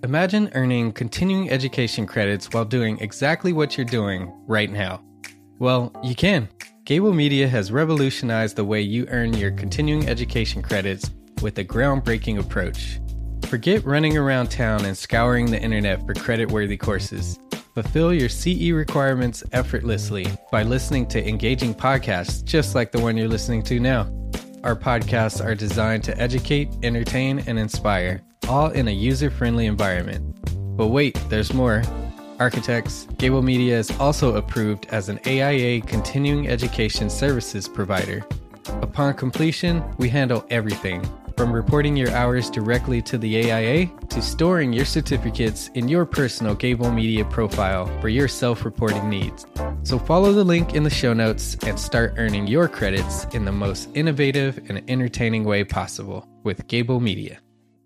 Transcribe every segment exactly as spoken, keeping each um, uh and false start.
Imagine earning continuing education credits while doing exactly what you're doing right now. Well, you can. Gable Media has revolutionized the way you earn your continuing education credits with a groundbreaking approach. Forget running around town and scouring the internet for credit-worthy courses. Fulfill your C E requirements effortlessly by listening to engaging podcasts just like the one you're listening to now. Our podcasts are designed to educate, entertain, and inspire, all in a user-friendly environment. But wait, there's more. Architects, Gable Media is also approved as an A I A continuing education services provider. Upon completion, we handle everything, from reporting your hours directly to the A I A to storing your certificates in your personal Gable Media profile for your self-reporting needs. So follow the link in the show notes and start earning your credits in the most innovative and entertaining way possible with Gable Media.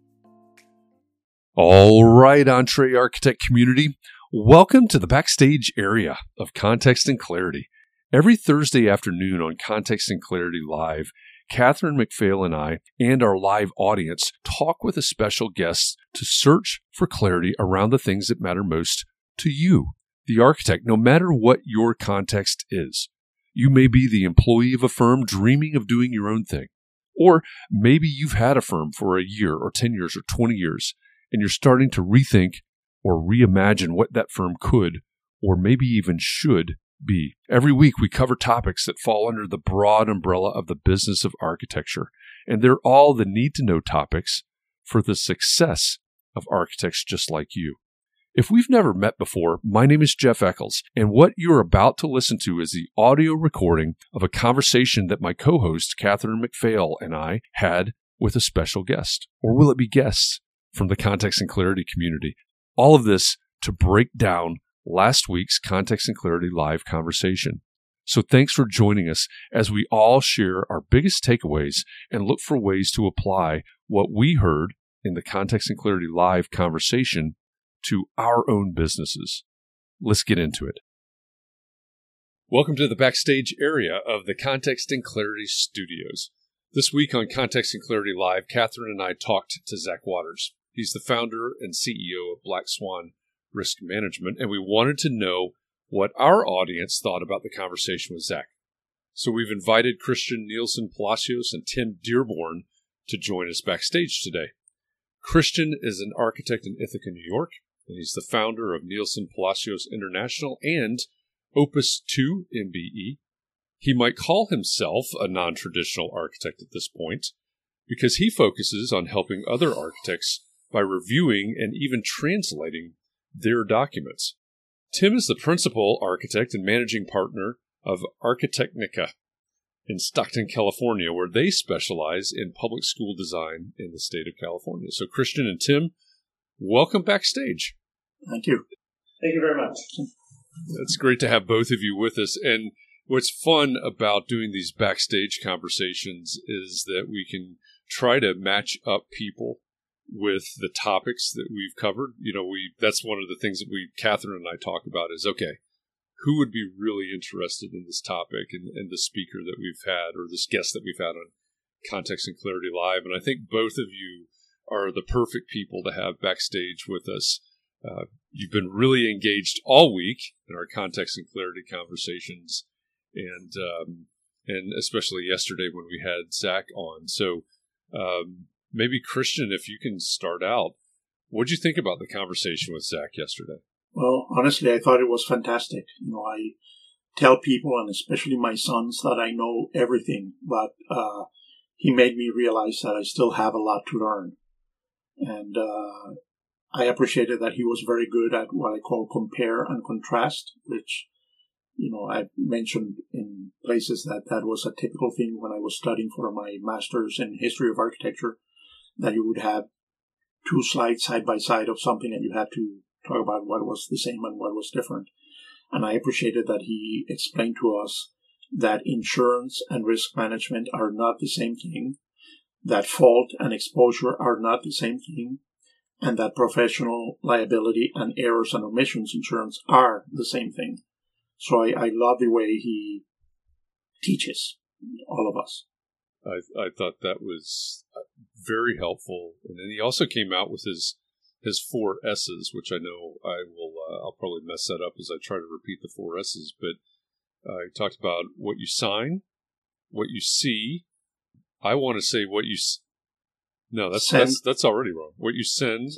All right, Entree Architect community, welcome to the backstage area of Context and Clarity. Every Thursday afternoon on Context and Clarity Live, Catherine McPhail and I and our live audience talk with a special guest to search for clarity around the things that matter most to you, the architect, no matter what your context is. You may be the employee of a firm dreaming of doing your own thing, or maybe you've had a firm for a year or ten years or twenty years, and you're starting to rethink or reimagine what that firm could or maybe even should be. Every week we cover topics that fall under the broad umbrella of the business of architecture, and they're all the need-to-know topics for the success of architects just like you. If we've never met before, my name is Jeff Eccles, and what you're about to listen to is the audio recording of a conversation that my co-host Catherine McPhail and I had with a special guest. Or will it be guests from the Context and Clarity community? All of this to break down last week's Context and Clarity Live conversation. So thanks for joining us as we all share our biggest takeaways and look for ways to apply what we heard in the Context and Clarity Live conversation to our own businesses. Let's get into it. Welcome to the backstage area of the Context and Clarity studios. This week on Context and Clarity Live, Catherine and I talked to Zach Waters. He's the founder and C E O of Black Swan Risk Management, and we wanted to know what our audience thought about the conversation with Zach. So we've invited Christian Nielsen Palacios and Tim Dearborn to join us backstage today. Christian is an architect in Ithaca, New York, and he's the founder of Nielsen Palacios International and Opus two M B E. He might call himself a non-traditional architect at this point because he focuses on helping other architects by reviewing and even translating their documents. Tim is the principal architect and managing partner of Architecnica in Stockton, California, where they specialize in public school design in the state of California. So Christian and Tim, welcome backstage. Thank you. Thank you very much. It's great to have both of you with us. And what's fun about doing these backstage conversations is that we can try to match up people with the topics that we've covered. You know, we that's one of the things that we, Catherine and I talk about is, okay, who would be really interested in this topic and, and the speaker that we've had or this guest that we've had on Context and Clarity Live. And I think both of you are the perfect people to have backstage with us. Uh, you've been really engaged all week in our Context and Clarity conversations, and um, and especially yesterday when we had Zach on. So um, maybe, Christian, if you can start out, what did you think about the conversation with Zach yesterday? Well, honestly, I thought it was fantastic. You know, I tell people, and especially my sons, that I know everything, but uh, he made me realize that I still have a lot to learn. And uh, I appreciated that he was very good at what I call compare and contrast, which, you know, I mentioned in places that that was a typical thing when I was studying for my master's in history of architecture, that you would have two slides side by side of something and you had to talk about what was the same and what was different. And I appreciated that he explained to us that insurance and risk management are not the same thing, that fault and exposure are not the same thing, and that professional liability and errors and omissions insurance are the same thing. So I, I love the way he teaches all of us. I, I thought that was very helpful. And then he also came out with his his four S's, which I know I will, uh, I'll probably mess that up as I try to repeat the four S's. But uh, he talked about what you sign, what you see. I want to say what you. S- no, that's send. that's that's already wrong. What you send.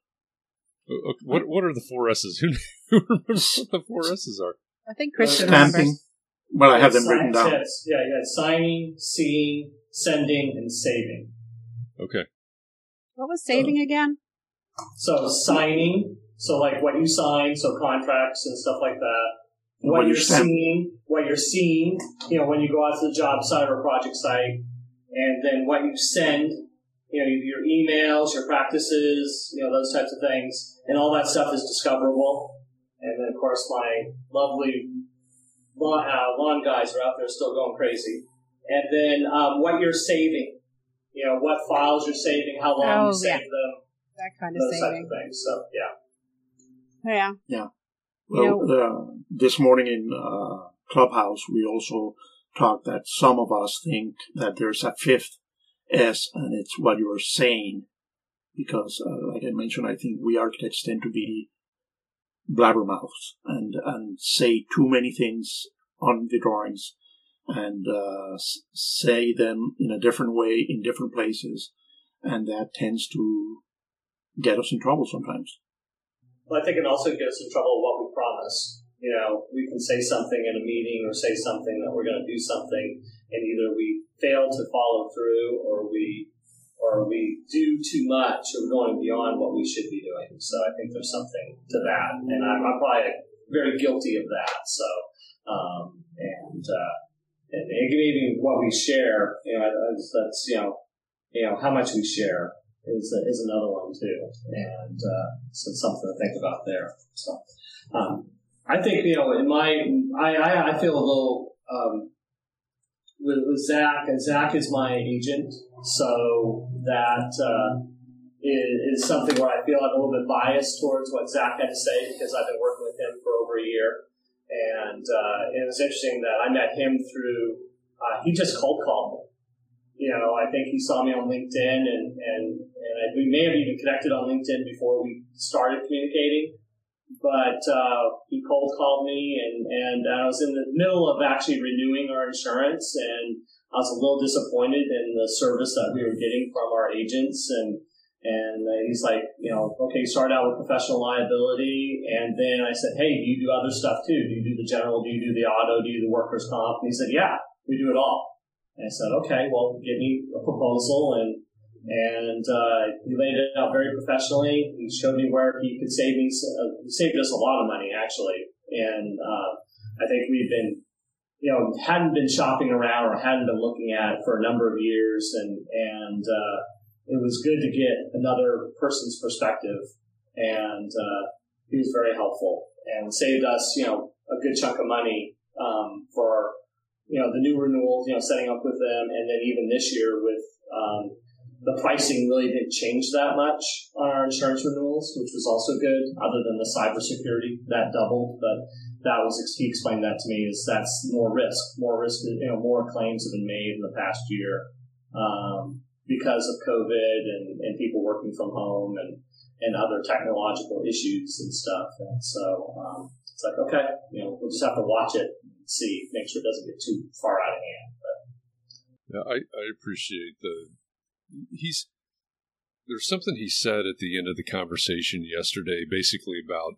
Uh, what what are the four S's? Who, who remembers what the four S's are? I think Christian Stamping. remembers. Well, I have them written down. Yes. Yeah, you had signing, seeing, sending, and saving. Okay. What was saving again? So signing, so like what you sign, so contracts and stuff like that. What, what you're seeing, what you're seeing, you know, when you go out to the job site or project site, and then what you send, you know, your emails, your practices, you know, those types of things, and all that stuff is discoverable. And then, of course, my lovely lawn, uh, lawn guys are out there still going crazy. And then um, what you're saving, you know, what files you're saving, how long oh, you save yeah. them. That kind of those saving. types of things. So, yeah. Yeah. Yeah. Well, you know, uh, this morning in uh, Clubhouse, we also talked that some of us think that there's a fifth S, and it's what you're saying. Because, uh, like I mentioned, I think we architects tend to be blabbermouths and, and say too many things on the drawings and uh, say them in a different way in different places. And that tends to get us in trouble sometimes. Well, I think it also gets us in trouble with what we promise. You know, we can say something in a meeting or say something that we're going to do something, and either we fail to follow through or we or we do too much or going beyond what we should be doing. So I think there's something to that. And I'm, I'm probably very guilty of that. So, um, and, uh, and maybe what we share, you know, that's, that's, you know, you know, how much we share is is another one too. And, uh, so it's something to think about there. So, um, I think, you know, in my, I, I, I feel a little, um, with, with Zach, and Zach is my agent, so that uh, is, is something where I feel I'm a little bit biased towards what Zach had to say because I've been working with him for over a year. And uh, it was interesting that I met him through, uh, he just cold called me. You know, I think he saw me on LinkedIn, and, and, and I, we may have even connected on LinkedIn before we started communicating. But uh, he cold called me, and, and I was in the middle of actually renewing our insurance, and I was a little disappointed in the service that we were getting from our agents. And and he's like, you know, okay, start out with professional liability, and then I said, hey, do you do other stuff too? Do you do the general? Do you do the auto? Do you do the workers' comp? And he said, yeah, we do it all. And I said, okay, well, give me a proposal, and. And uh, he laid it out very professionally. He showed me where he could save me, uh, saved us a lot of money, actually. And uh, I think we've been, you know, hadn't been shopping around or hadn't been looking at it for a number of years. And and uh, it was good to get another person's perspective. And uh, he was very helpful and saved us, you know, a good chunk of money um, for, you know, the new renewals, you know, setting up with them. And then even this year with, um, the pricing really didn't change that much on our insurance renewals, which was also good, other than the cybersecurity that doubled. But that was, he explained that to me, is that's more risk, more risk, you know, more claims have been made in the past year um, because of COVID and, and people working from home and, and other technological issues and stuff. And so um, it's like, okay, you know, we'll just have to watch it and see, make sure it doesn't get too far out of hand. But. Yeah, I, I appreciate the. He's there's something he said at the end of the conversation yesterday, basically about,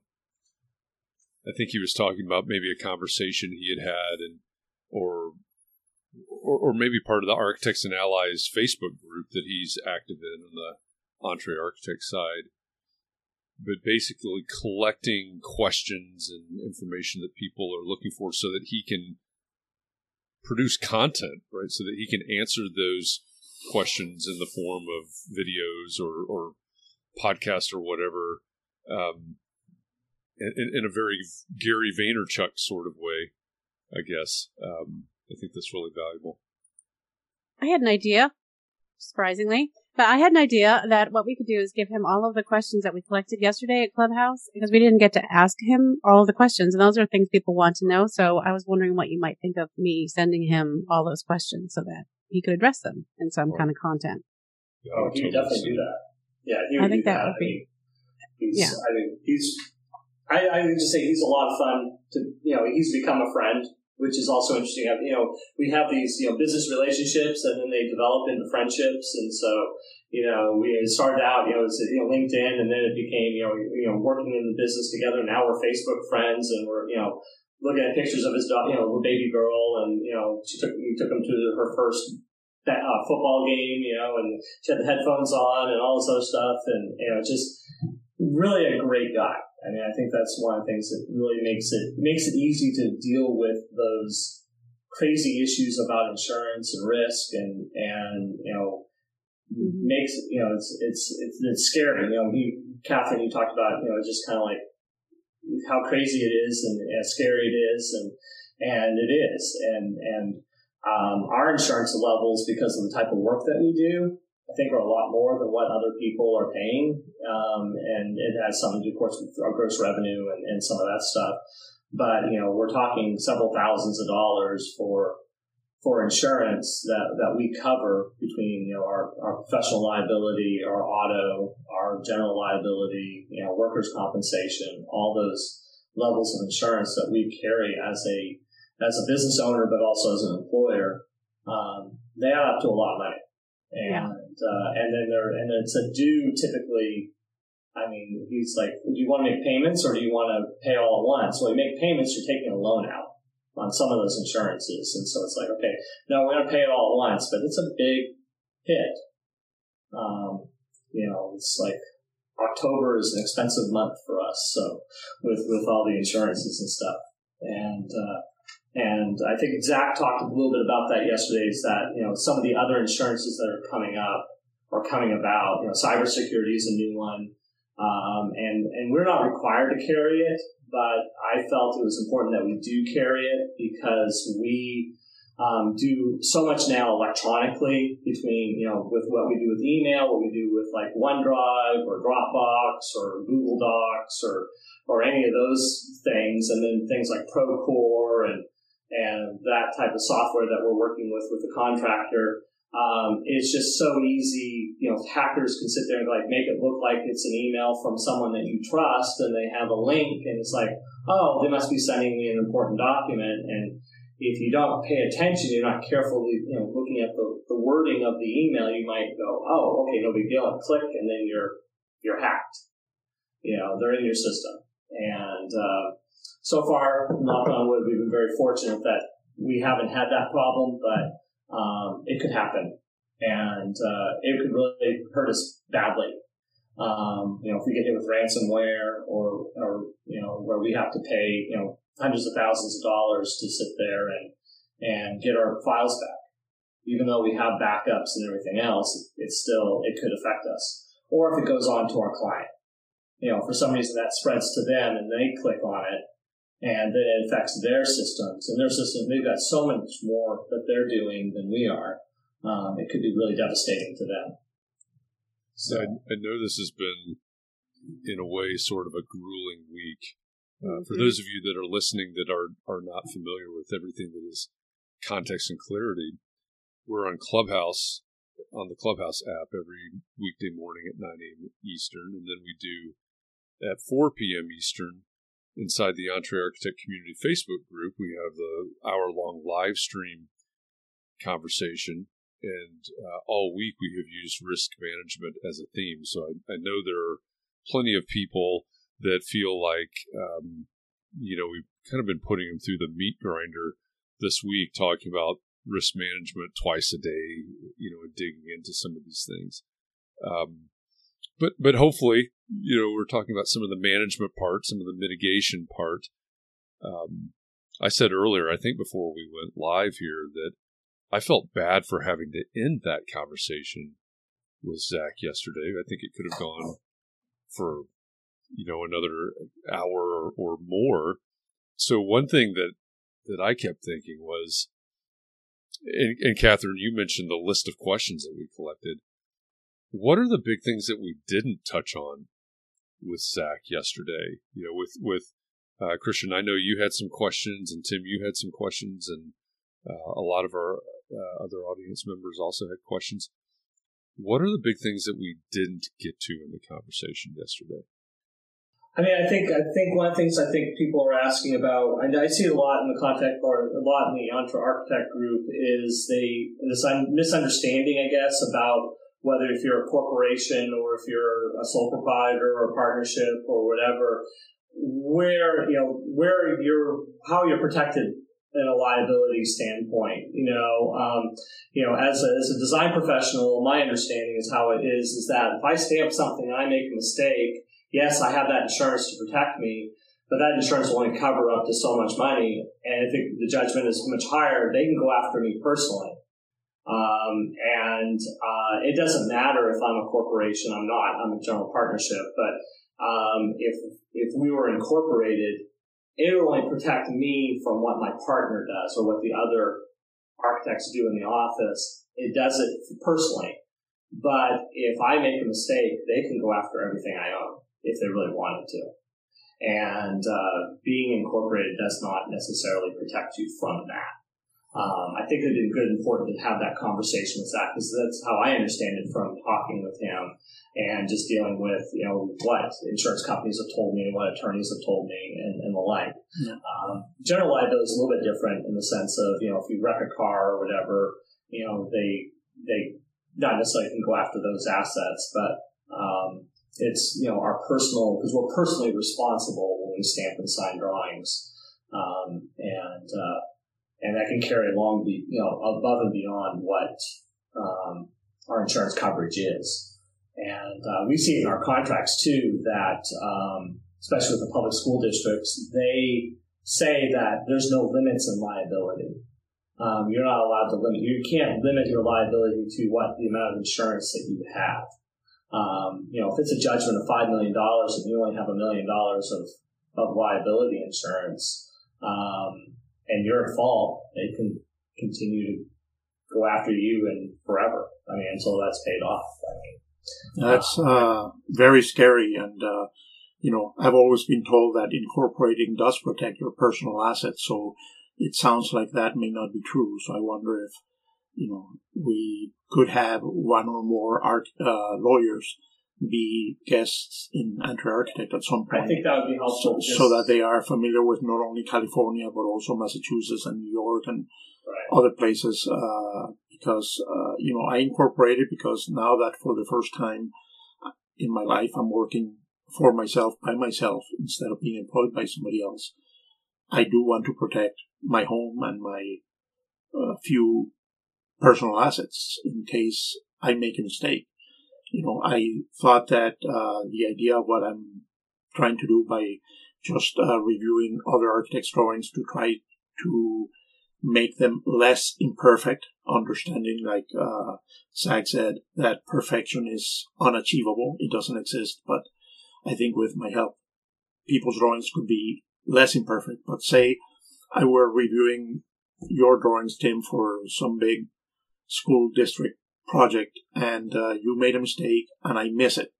I think he was talking about maybe a conversation he had had, and or or, or maybe part of the Architects and Allies Facebook group that he's active in on the Entre Architect side, but basically collecting questions and information that people are looking for so that he can produce content, right? So that he can answer those questions in the form of videos or, or podcast or whatever, um, in, in a very Gary Vaynerchuk sort of way, I guess. Um, I think that's really valuable. I had an idea, surprisingly, but I had an idea that what we could do is give him all of the questions that we collected yesterday at Clubhouse, because we didn't get to ask him all of the questions, and those are things people want to know. So I was wondering what you might think of me sending him all those questions so that he could address them in some right. kind of content. Oh, he would definitely do that. Yeah, he would I think do that, that would be He's, Yeah. I mean, he's, I, I would just say he's a lot of fun to, you know, he's become a friend, which is also interesting. You know, we have these, you know, business relationships and then they develop into friendships. And so, you know, we started out, you know, as, you know, LinkedIn, and then it became, you know, you know, working in the business together. Now we're Facebook friends, and we're, you know, looking at pictures of his dog, you know, baby girl, and, you know, she took, we took him to her first uh, football game, you know, and she had the headphones on and all this other stuff. And, you know, just really a great guy. I mean, I think that's one of the things that really makes it, makes it easy to deal with those crazy issues about insurance and risk, and, and, you know, Mm-hmm. makes, you know, it's, it's, it's, it's scary. You know, you, Catherine, you talked about, you know, just kind of like how crazy it is and how scary it is. And, and it is. And, and, um, our insurance levels, because of the type of work that we do, I think are a lot more than what other people are paying. Um, and it has something to do, of course, with our gross revenue and, and some of that stuff. But, you know, we're talking several thousands of dollars for, for insurance that, that we cover between, you know, our, our professional liability, our auto, our general liability, you know, workers' compensation, all those levels of insurance that we carry as a, as a business owner, but also as an employer. Um, they add up to a lot of money. And, yeah. uh, and then there, and it's a due typically. I mean, he's like, do you want to make payments or do you want to pay all at once? Well, you make payments, you're taking a loan out on some of those insurances. And so it's like, okay, no, we're going to pay it all at once, but it's a big hit. Um, you know, it's like October is an expensive month for us. So with, with all the insurances and stuff. And, uh, and I think Zach talked a little bit about that yesterday, is that, you know, some of the other insurances that are coming up or coming about, you know, cybersecurity is a new one. Um, and, and we're not required to carry it, but I felt it was important that we do carry it because we, um, do so much now electronically between, you know, with what we do with email, what we do with like OneDrive or Dropbox or Google Docs or, or any of those things. And then things like Procore and, and that type of software that we're working with with the contractor. Um, it's just so easy, you know, hackers can sit there and like make it look like it's an email from someone that you trust, and they have a link, and it's like, oh, they must be sending me an important document. And if you don't pay attention, you're not carefully, you know, looking at the, the wording of the email, you might go, oh, okay, no big deal, and click, and then you're, you're hacked. You know, they're in your system. And, uh, so far, knock on wood, we've been very fortunate that we haven't had that problem, but Um, it could happen, and uh, it could really hurt us badly. Um, you know, if we get hit with ransomware, or, or you know, where we have to pay, you know, hundreds of thousands of dollars to sit there and and get our files back, even though we have backups and everything else, it's still, it could affect us. Or if it goes on to our client, you know, for some reason that spreads to them and they click on it. And then it affects their systems. And their systems, they've got so much more that they're doing than we are. Um, it could be really devastating to them. So I, I know this has been, in a way, sort of a grueling week. Uh, for those of you that are listening that are, are not familiar with everything that is Context and Clarity, we're on Clubhouse, on the Clubhouse app every weekday morning at nine a.m. Eastern. And then we do at four p.m. Eastern, inside the EntreArchitect Community Facebook group, we have the hour-long live stream conversation, and uh, all week we have used risk management as a theme. So I, I know there are plenty of people that feel like, um, you know, we've kind of been putting them through the meat grinder this week, talking about risk management twice a day, you know, and digging into some of these things. Um, But but hopefully, you know, we're talking about some of the management part, some of the mitigation part. Um, I said earlier, I think before we went live here, that I felt bad for having to end that conversation with Zach yesterday. I think it could have gone for, you know, another hour or, or more. So one thing that, that I kept thinking was, and, and Catherine, you mentioned the list of questions that we collected. What are the big things that we didn't touch on with Zach yesterday? You know, with with uh, Christian, I know you had some questions, and Tim, you had some questions, and uh, a lot of our uh, other audience members also had questions. What are the big things that we didn't get to in the conversation yesterday? I mean, I think I think one of the things I think people are asking about, and I see it a lot in the contact or a lot in the Entre Architect group, is they this misunderstanding, I guess, about whether if you're a corporation or if you're a sole proprietor or a partnership or whatever, where you know where you're how you're protected in a liability standpoint. You know, um, you know, as a, as a design professional, my understanding is how it is is that if I stamp something and I make a mistake, yes, I have that insurance to protect me, but that insurance will only cover up to so much money. And if it, the judgment is much higher, they can go after me personally. Um, and uh, it doesn't matter if I'm a corporation. I'm not. I'm a general partnership. But um, if if we were incorporated, it would only protect me from what my partner does or what the other architects do in the office. It does it personally. But if I make a mistake, they can go after everything I own if they really wanted to. And uh, being incorporated does not necessarily protect you from that. Um, I think it would be good and important to have that conversation with Zach, because that's how I understand it from talking with him and just dealing with, you know, what insurance companies have told me and what attorneys have told me and, and the like. Yeah. Um, general liability is a little bit different in the sense of, you know, if you wreck a car or whatever, you know, they, they not necessarily can go after those assets, but, um, it's, you know, our personal, because we're personally responsible when we stamp and sign drawings. Um, and, uh, And that can carry along, be, you know, above and beyond what um, our insurance coverage is. And uh, we see in our contracts, too, that, um, especially with the public school districts, they say that there's no limits in liability. Um, you're not allowed to limit. You can't limit your liability to what the amount of insurance that you have. Um, you know, if it's a judgment of five million dollars and you only have a million dollars of, of liability insurance, um, and you're at fault, they can continue to go after you and forever. I mean, until that's paid off. I mean, that's uh, very scary. And, uh, you know, I've always been told that incorporating does protect your personal assets. So it sounds like that may not be true. So I wonder if, you know, we could have one or more art, uh, lawyers be guests in Entre Architect at some point. I think that would be helpful. So, so that they are familiar with not only California, but also Massachusetts and New York and right. other places. Uh, because, uh, you know, I incorporated because now that for the first time in my life, I'm working for myself, by myself, instead of being employed by somebody else. I do want to protect my home and my uh, few personal assets in case I make a mistake. You know, I thought that uh, the idea of what I'm trying to do by just uh, reviewing other architects' drawings to try to make them less imperfect, understanding, like uh, Zach said, that perfection is unachievable. It doesn't exist. But I think with my help, people's drawings could be less imperfect. But say I were reviewing your drawings, Tim, for some big school district project, and uh, you made a mistake and I miss it,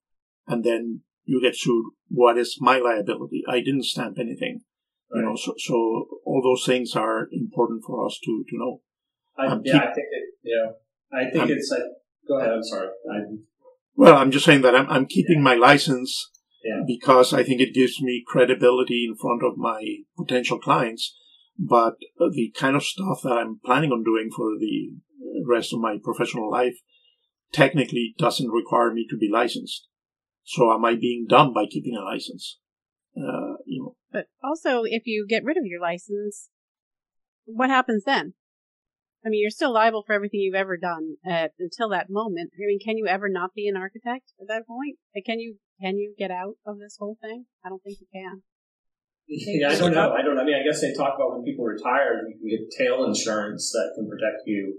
and then you get sued. What is my liability? I didn't stamp anything. Right. You know, so, so all those things are important for us to, to know. I, um, yeah, keep, I think it, yeah, I think um, it's like, go ahead, I'm sorry. I, well, I'm just saying that I'm, I'm keeping yeah. my license yeah. because I think it gives me credibility in front of my potential clients, but the kind of stuff that I'm planning on doing for the rest of my professional life technically doesn't require me to be licensed. So am I being dumb by keeping a license? Uh, you know. But also, if you get rid of your license, what happens then? I mean, you're still liable for everything you've ever done uh, until that moment. I mean, can you ever not be an architect at that point? Like, can you can you get out of this whole thing? I don't think you can. Yeah, I don't know. I don't. I mean, I guess they talk about when people retire, you can get tail insurance that can protect you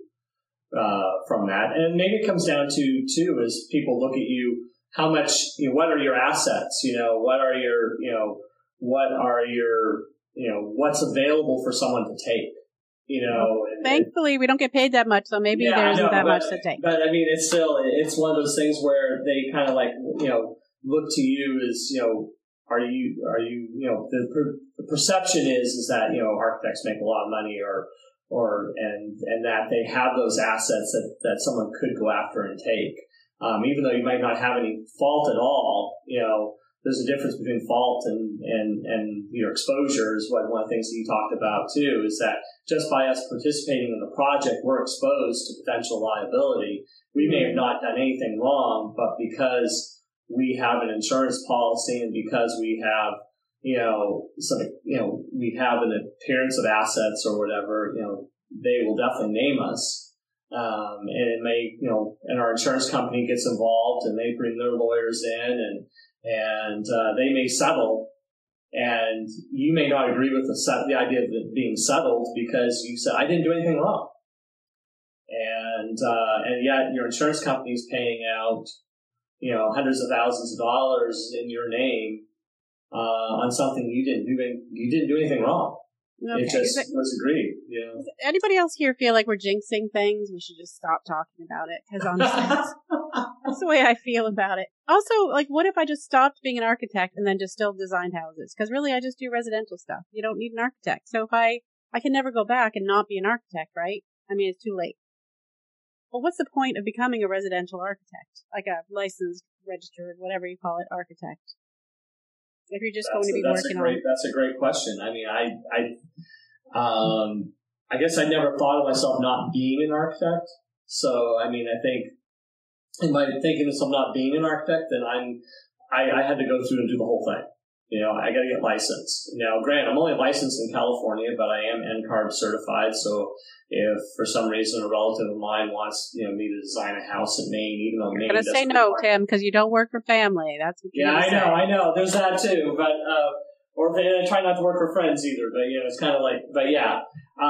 uh, from that. And maybe it comes down to too is people look at you. How much? You know, what are your assets? You know, what are your? You know, what are your? You know, what's available for someone to take? You know. And, Thankfully, we don't get paid that much, so maybe yeah, there isn't know, that but, much to take. But I mean, it's still it's one of those things where they kind of like you know look to you as you know. Are you, are you, you know, the, per, the perception is, is that, you know, architects make a lot of money or, or, and, and that they have those assets that, that someone could go after and take. Um, even though you might not have any fault at all, you know, there's a difference between fault and, and, and your exposure is what one of the things that you talked about too, is that just by us participating in the project, we're exposed to potential liability. We may have not done anything wrong, but because we have an insurance policy and because we have, you know, some, you know, we have an appearance of assets or whatever, you know, they will definitely name us. Um, and it may, you know, and our insurance company gets involved and they bring their lawyers in and, and, uh, they may settle, and you may not agree with the set, the idea of it being settled because you said, I didn't do anything wrong. And, uh, and yet your insurance company is paying out, you know, hundreds of thousands of dollars in your name, uh, on something you didn't do, you didn't do anything wrong. Okay. It just it, was agreed. You know? Does anybody else here feel like we're jinxing things? We should just stop talking about it, because honestly, that's, that's the way I feel about it. Also, like, what if I just stopped being an architect and then just still designed houses? Because really, I just do residential stuff. You don't need an architect. So if I, I can never go back and not be an architect, right? I mean, it's too late. Well, what's the point of becoming a residential architect? Like a licensed, registered, whatever you call it, architect? If you're just that's going to be a, that's working a great, on. That's a great question. I mean, I, I, um, I guess I never thought of myself not being an architect. So, I mean, I think in my thinking of myself not being an architect, then I'm, I, I had to go through and do the whole thing. You know, I got to get licensed. Now, granted, I'm only licensed in California, but I am N C A R B certified. So, if for some reason a relative of mine wants, you know, me to design a house in Maine, even though Maine You're gonna say no, Tim, because you don't work for family. That's what you're yeah, I say. know, I know. There's that too, but uh, or they, I try not to work for friends either. But you know, it's kind of like, but yeah,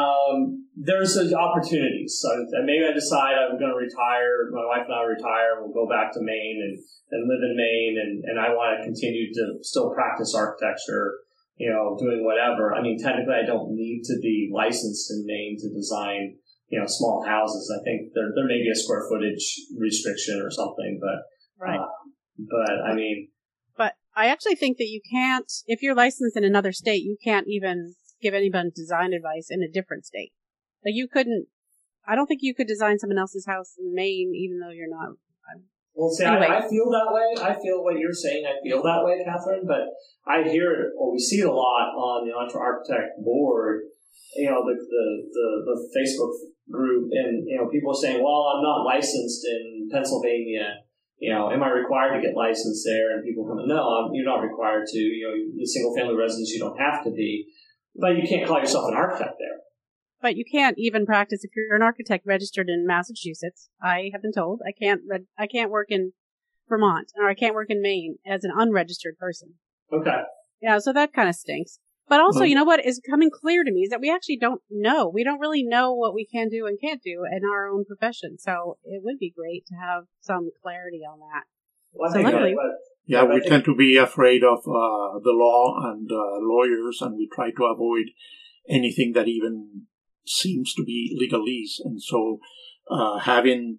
um, there's those opportunities. So maybe I decide I'm going to retire. My wife and I retire, and we'll go back to Maine and. and live in Maine, and, and I want to continue to still practice architecture, you know, doing whatever. I mean, technically I don't need to be licensed in Maine to design, you know, small houses. I think there there may be a square footage restriction or something, but, right. Uh, but I mean. But I actually think that you can't, if you're licensed in another state, you can't even give anybody design advice in a different state. Like you couldn't, I don't think you could design someone else's house in Maine, even though you're not. I'm, Well, see, anyway. I, I feel that way. I feel what you're saying. I feel that way, Catherine. But I hear it, or we see it a lot on the Entre Architect board. You know, the, the the the Facebook group, and you know, people are saying, "Well, I'm not licensed in Pennsylvania. You know, am I required to get licensed there?" And people come, "No, I'm, you're not required to. You know, the single family residence, you don't have to be, but you can't call yourself an architect there." But you can't even practice if you're an architect registered in Massachusetts. I have been told I can't. Re- I can't work in Vermont, or I can't work in Maine as an unregistered person. Okay. Yeah, so that kind of stinks. But also, Well, you know what is coming clear to me is that we actually don't know. We don't really know what we can do and can't do in our own profession. So it would be great to have some clarity on that. Well, I So think luckily- that- Yeah, we think- tend to be afraid of uh, the law and uh, lawyers, and we try to avoid anything that even seems to be legalese. And so, uh, having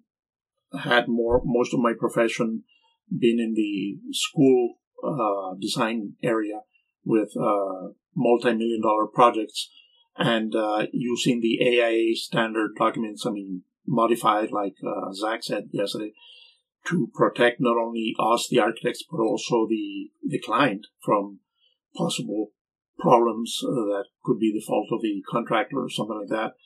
had more most of my profession been in the school uh, design area with uh, multi-million dollar projects, and uh, using the A I A standard documents, I mean, modified, like uh, Zach said yesterday, to protect not only us, the architects, but also the, the client from possible problems uh, that could be the fault of the contractor or something like that.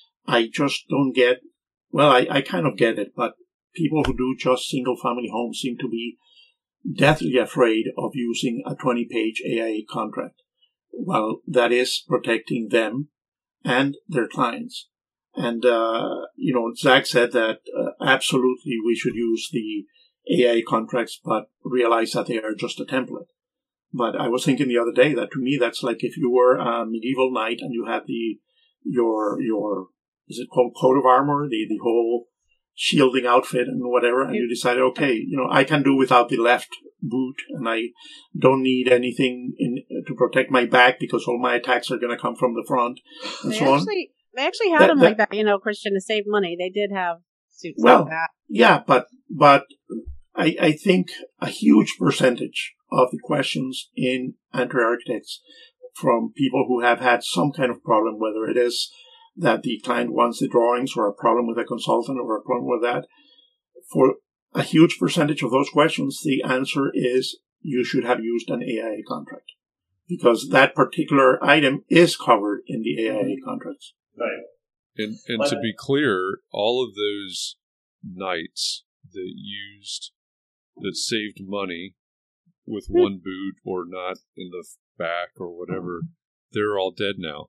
I just don't get, well, I, I kind of get it, but people who do just single family homes seem to be deathly afraid of using a twenty page A I A contract. Well, that is protecting them and their clients. And, uh, you know, Zach said that uh, absolutely we should use the A I A contracts, but realize that they are just a template. But I was thinking the other day that to me, that's like if you were a medieval knight and you had the, your, your, is it called coat of armor? The, the whole shielding outfit and whatever. And you decided, okay, you know, I can do without the left boot and I don't need anything in, to protect my back because all my attacks are going to come from the front and They so on. actually, they actually had That- them that- like that, you know, Christian, to save money. They did have suits Well, like that. Yeah, but but I, I think a huge percentage of the questions in Entre Architects from people who have had some kind of problem, whether it is that the client wants the drawings or a problem with a consultant or a problem with that, for a huge percentage of those questions, the answer is you should have used an A I A contract because that particular item is covered in the A I A contracts. Right. And and to be clear, all of those nights that used that saved money with one boot or not in the back or whatever, they're all dead now.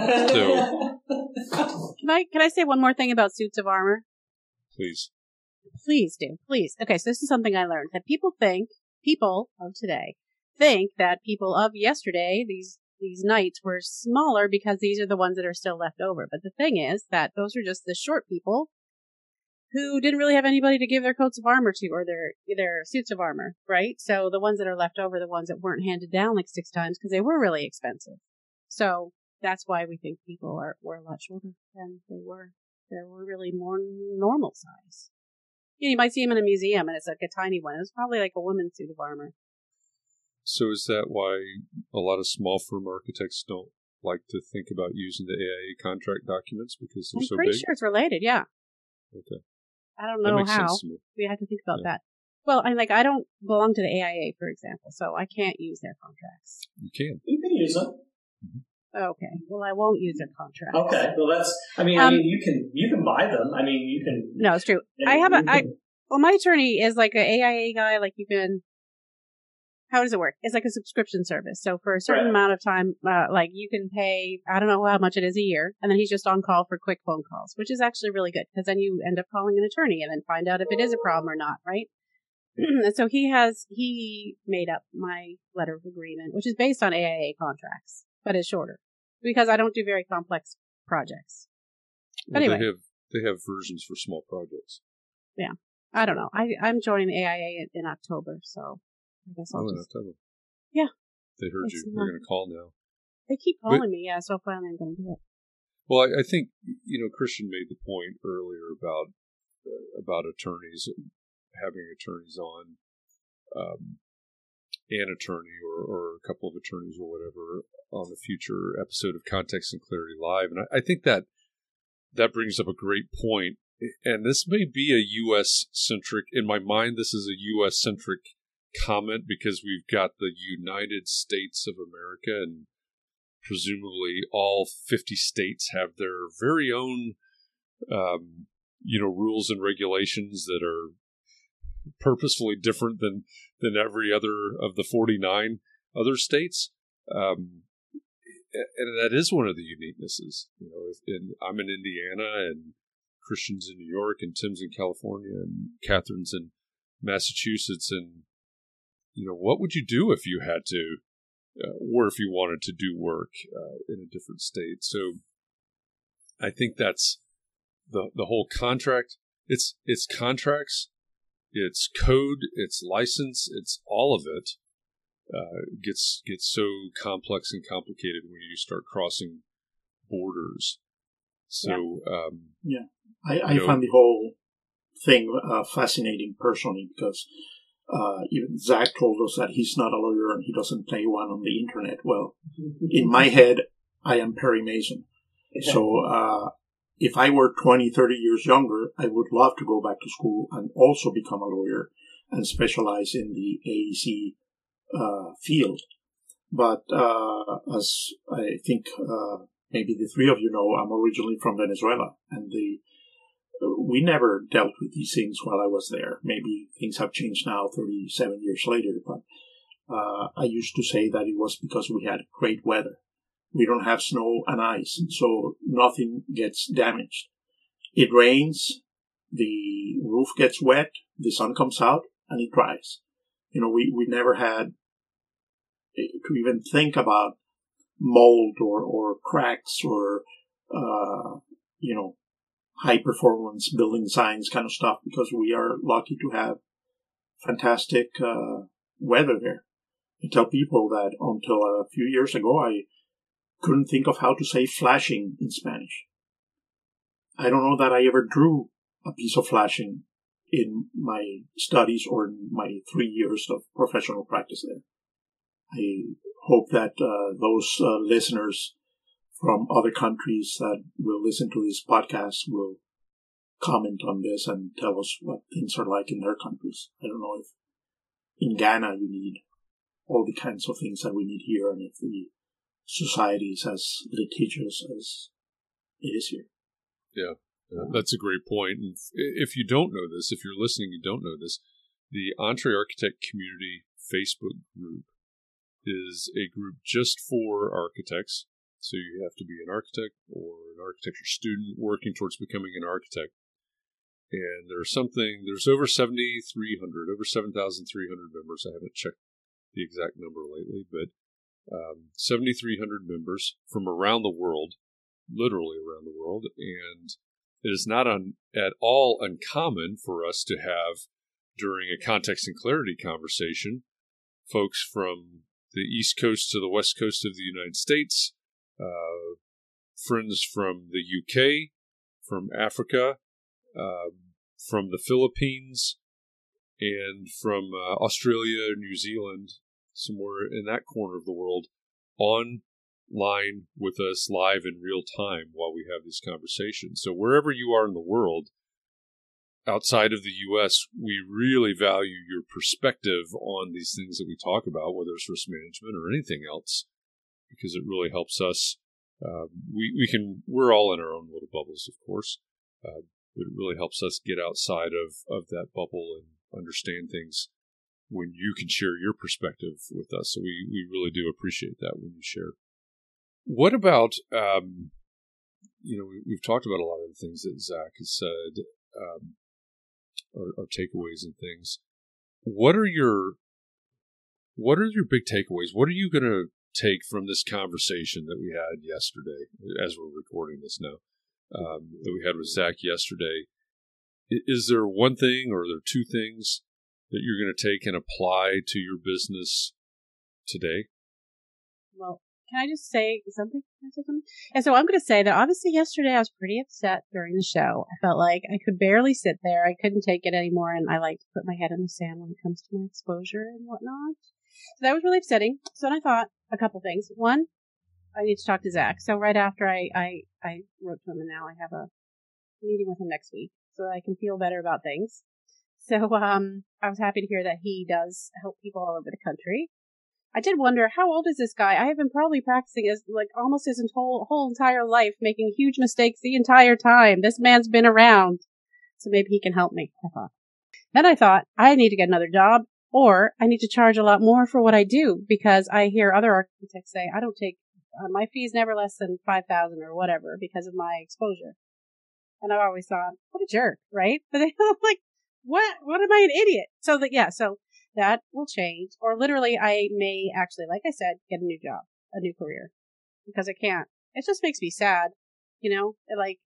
So can I can I say one more thing about suits of armor? Please. Please do. Please. Okay, so this is something I learned. That people think, people of today, think that people of yesterday, these these knights were smaller because these are the ones that are still left over. But the thing is that those are just the short people who didn't really have anybody to give their coats of armor to or their their suits of armor, right? So the ones that are left over are the ones that weren't handed down like six times because they were really expensive. So that's why we think people are were a lot shorter than they were. They were really more normal size. You know, you might see them in a museum and it's like a tiny one. It was probably like a woman's suit of armor. So is that why a lot of small firm architects don't like to think about using the A I A contract documents because they're I'm so pretty big? sure it's related, yeah. Okay. I don't That know makes how. sense to me. We have to think about Yeah. that. Well, I like I don't belong to the A I A, for example, so I can't use their contracts. You can. You can use them. Okay. Well, I won't use their contracts. Okay. Well, that's. I mean, Um, I mean, you can you can buy them. I mean, you can. No, it's true. and I have a you I can- well, my attorney is like a A I A guy. Like you can. How does it work? It's like a subscription service. So for a certain Right. amount of time, uh, like you can pay, I don't know how much it is a year, and then he's just on call for quick phone calls, which is actually really good because then you end up calling an attorney and then find out if it is a problem or not, right? And so he has, he made up my letter of agreement, which is based on A I A contracts, but is shorter because I don't do very complex projects. Well, Anyway. they have they have versions for small projects. I don't know. I, I'm joining the A I A in, in October, so I guess I'll Oh, in just, October. Yeah. They heard It's you. not- They're going to call now. they keep But- calling me, yeah, so finally I'm going to do it. Well, I, I think you know Christian made the point earlier about uh, about attorneys having attorneys on, um, an attorney or, or a couple of attorneys or whatever on a future episode of Context and Clarity Live, and I, I think that that brings up a great point. And this may be a U S centric. In my mind, this is a U S centric comment because we've got the United States of America, and presumably all fifty states have their very own, um, you know, rules and regulations that are purposefully different than than every other of the forty-nine other states. Um, and that is one of the uniquenesses. You know, if in, I'm in Indiana, and Christian's in New York, and Tim's in California, and Catherine's in Massachusetts, and you know, what would you do if you had to, uh, or if you wanted to do work uh, in a different state? So, I think that's the the whole contract. It's it's contracts, it's code, it's license, it's all of it. Uh, gets gets so complex and complicated when you start crossing borders. So, yeah. Um, yeah. I, I you know, find the whole thing uh, fascinating personally because uh, even Zach told us that he's not a lawyer and he doesn't play one on the internet. Well, in my head, I am Perry Mason. So uh, if I were twenty, thirty years younger, I would love to go back to school and also become a lawyer and specialize in the A E C uh, field. But uh, as I think uh, maybe the three of you know, I'm originally from Venezuela, and the we never dealt with these things while I was there. Maybe things have changed now, thirty-seven years later, but uh, I used to say that it was because we had great weather. We don't have snow and ice, so nothing gets damaged. It rains, the roof gets wet, the sun comes out, and it dries. You know, we, we never had to even think about mold or, or cracks or, uh, you know, high performance building science kind of stuff because we are lucky to have fantastic uh, weather there. I tell people that until a few years ago, I couldn't think of how to say flashing in Spanish. I don't know that I ever drew a piece of flashing in my studies or in my three years of professional practice there. I hope that uh, those uh, listeners from other countries that will listen to this podcast will comment on this and tell us what things are like in their countries. I don't know if in Ghana you need all the kinds of things that we need here, and if the society is as litigious as it is here. Yeah, uh, that's a great point. And if you don't know this, if you're listening, you don't know this, the EntreArchitect Community Facebook group is a group just for architects. So you have to be an architect or an architecture student working towards becoming an architect. And there's something, there's over seventy-three hundred, over seven thousand three hundred members. I haven't checked the exact number lately, but um, seventy-three hundred members from around the world, literally around the world. And it is not un, at all uncommon for us to have, during a context and clarity conversation, folks from the East Coast to the West Coast of the United States, uh, friends from the U K, from Africa, um, from the Philippines, and from uh, Australia, New Zealand, somewhere in that corner of the world, online with us live in real time while we have these conversations. So wherever you are in the world, outside of the U S, we really value your perspective on these things that we talk about, whether it's risk management or anything else, because it really helps us. Uh, we, we can, we're all in our own little bubbles, of course, uh, but it really helps us get outside of, of that bubble and understand things when you can share your perspective with us. So we, we really do appreciate that when you share. What about, um, you know, we, we've talked about a lot of the things that Zach has said, um, Our, our takeaways and things. What are your what are your big takeaways? What are you going to take from this conversation that we had yesterday, as we're recording this now, um, that we had with Zach yesterday? Is there one thing, or are there two things that you're going to take and apply to your business today? Well, can I just say something? Can I say something? And so I'm going to say that obviously yesterday I was pretty upset during the show. I felt like I could barely sit there. I couldn't take it anymore. And I like to put my head in the sand when it comes to my exposure and whatnot. So that was really upsetting. So then I thought a couple things. One, I need to talk to Zach. So right after I, I, I wrote to him, and now I have a meeting with him next week so that I can feel better about things. So um, I was happy to hear that he does help people all over the country. I did wonder, how old is this guy? I have been probably practicing as like almost his whole, whole entire life, making huge mistakes the entire time. This man's been around, so maybe he can help me, I thought. Then I thought, I need to get another job, or I need to charge a lot more for what I do, because I hear other architects say, I don't take, uh, my fee's never less than five thousand dollars or whatever because of my exposure. And I've always thought, what a jerk, right? But I'm like, what? What am I, an idiot? So that, yeah, so that will change. Or literally, I may actually, like I said, get a new job, a new career, because I can't. It just makes me sad, you know, it like,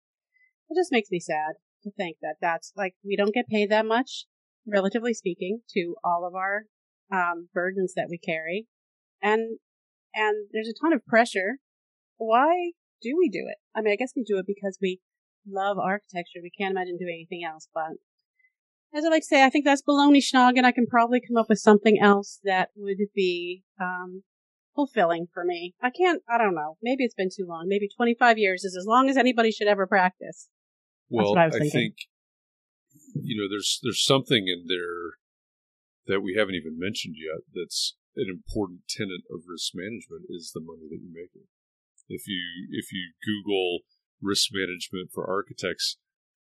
it just makes me sad to think that that's like, we don't get paid that much, relatively speaking, to all of our um, burdens that we carry. And, and there's a ton of pressure. Why do we do it? I mean, I guess we do it because we love architecture. We can't imagine doing anything else, but as I like to say, I think that's baloney schnog, and I can probably come up with something else that would be um, fulfilling for me. I can't, I don't know. Maybe it's been too long. Maybe twenty-five years is as long as anybody should ever practice. Well, that's what I was I thinking. think, you know, there's there's something in there that we haven't even mentioned yet that's an important tenet of risk management, is the money that you're making. If you, if you Google risk management for architects,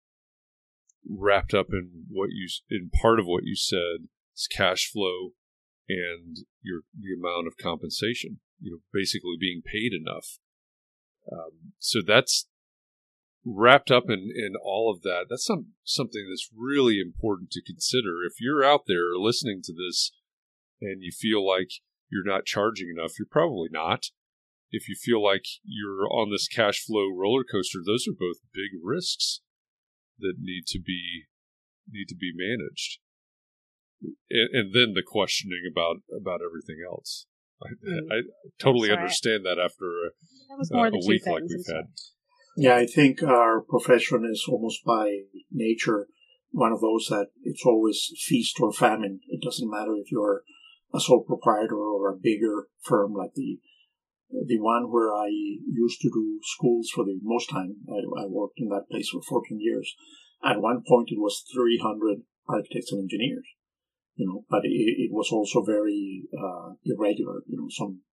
wrapped up in what you, in part of what you said, is cash flow and your the amount of compensation. You know, basically being paid enough. Um, so that's wrapped up in, in all of that. That's some something that's really important to consider. If you're out there listening to this and you feel like you're not charging enough, you're probably not. If you feel like you're on this cash flow roller coaster, those are both big risks that need to be need to be managed, and, and then the questioning about about everything else. I, mm. I totally Sorry. understand that after a, that uh, a week like we've had. Yeah, I think our profession is almost by nature one of those that it's always feast or famine. It doesn't matter if you're a sole proprietor or a bigger firm like the the one where I used to do schools for the most time. I, I worked in that place for fourteen years. At one point, it was three hundred architects and engineers. you know, but it, it was also very uh, irregular. You know, some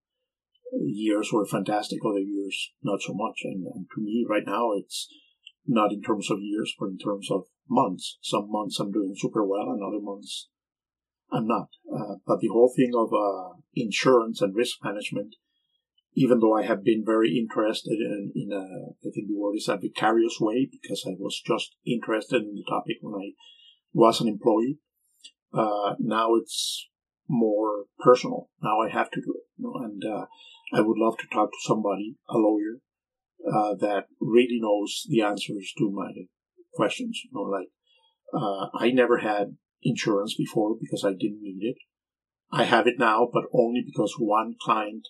years were fantastic, other years not so much. And, and to me, right now, it's not in terms of years, but in terms of months. Some months I'm doing super well, and other months I'm not. Uh, but the whole thing of uh, insurance and risk management, even though I have been very interested in, in a, I think the word is a vicarious way, because I was just interested in the topic when I was an employee. Uh, now it's more personal. Now I have to do it. You know, and uh, I would love to talk to somebody, a lawyer, uh, that really knows the answers to my questions. You know, like, uh, I never had insurance before because I didn't need it. I have it now, but only because one client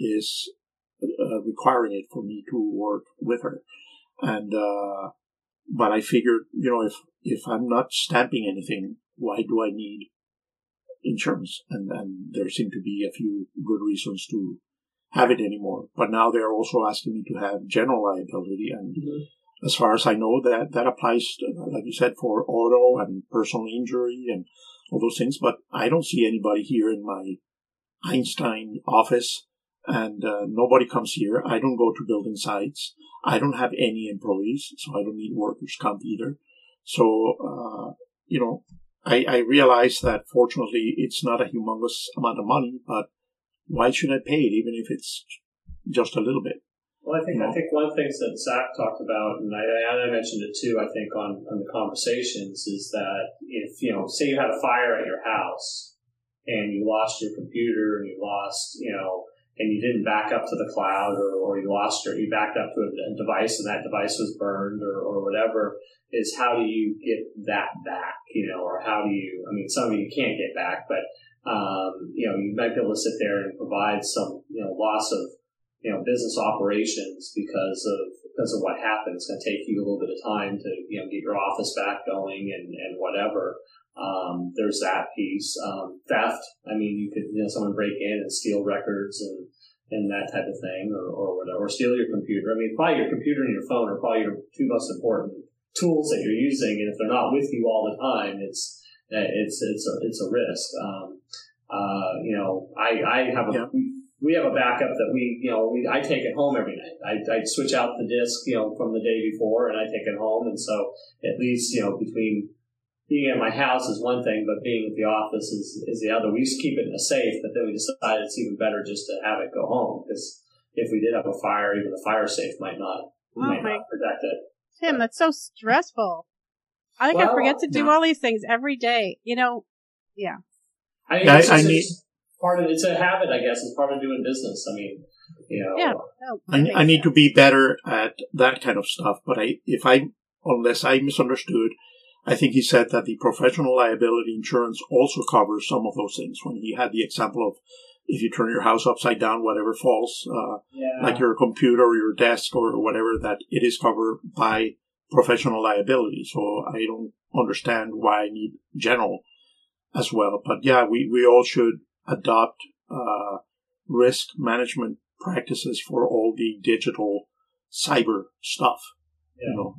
is uh, requiring it for me to work with her. And, uh, but I figured, you know, if, if I'm not stamping anything, why do I need insurance? And, and there seem to be a few good reasons to have it anymore. But now they're also asking me to have general liability. And mm-hmm. as far as I know, that, that applies, to, like you said, for auto and personal injury and all those things. But I don't see anybody here in my Einstein office, and uh, nobody comes here. I don't go to building sites. I don't have any employees, so I don't need workers' comp either. So, uh, you know, I, I realize that fortunately it's not a humongous amount of money, but why should I pay it, even if it's just a little bit? Well, I think you know? I think one of the things that Zach talked about, and I, and I mentioned it too, I think on, on the conversations, is that if, you know, say you had a fire at your house and you lost your computer and you lost, you know, and you didn't back up to the cloud, or, or you lost your, you backed up to a, a device and that device was burned or, or whatever, is how do you get that back, you know, or how do you, I mean, some of you can't get back, but, um, you know, you might be able to sit there and provide some, you know, loss of, you know, business operations because of, because of what happened. It's going to take you a little bit of time to, you know, get your office back going and, and whatever. Um, there's that piece. Um, theft. I mean, you could, you know, someone break in and steal records and, and that type of thing, or, or whatever, or steal your computer. I mean, probably your computer and your phone are probably your two most important tools that you're using. And if they're not with you all the time, it's, it's, it's a, it's a risk. Um, uh, you know, I, I have a, yeah. we, we have a backup that we, you know, we, I take it home every night. I, I switch out the disk, you know, from the day before, and I take it home. And so at least, you know, between being at my house is one thing, but being at the office is, is the other. We used to keep it in a safe, but then we decided it's even better just to have it go home, because if we did have a fire, even the fire safe might not, oh might not protect it. Tim, that's so stressful. I think well, I forget to do no. all these things every day. You know, yeah. I mean, it's, I, I need part of it's a habit, I guess. It's part of doing business. I mean, you know, yeah. No, I, I need to be better at that kind of stuff. But I, if I, unless I misunderstood, I think he said that the professional liability insurance also covers some of those things. When he had the example of if you turn your house upside down, whatever falls, uh, yeah. like your computer or your desk or whatever, that it is covered by professional liability. So I don't understand why I need general as well. But yeah, we, we all should adopt uh, risk management practices for all the digital cyber stuff. Yeah. You know,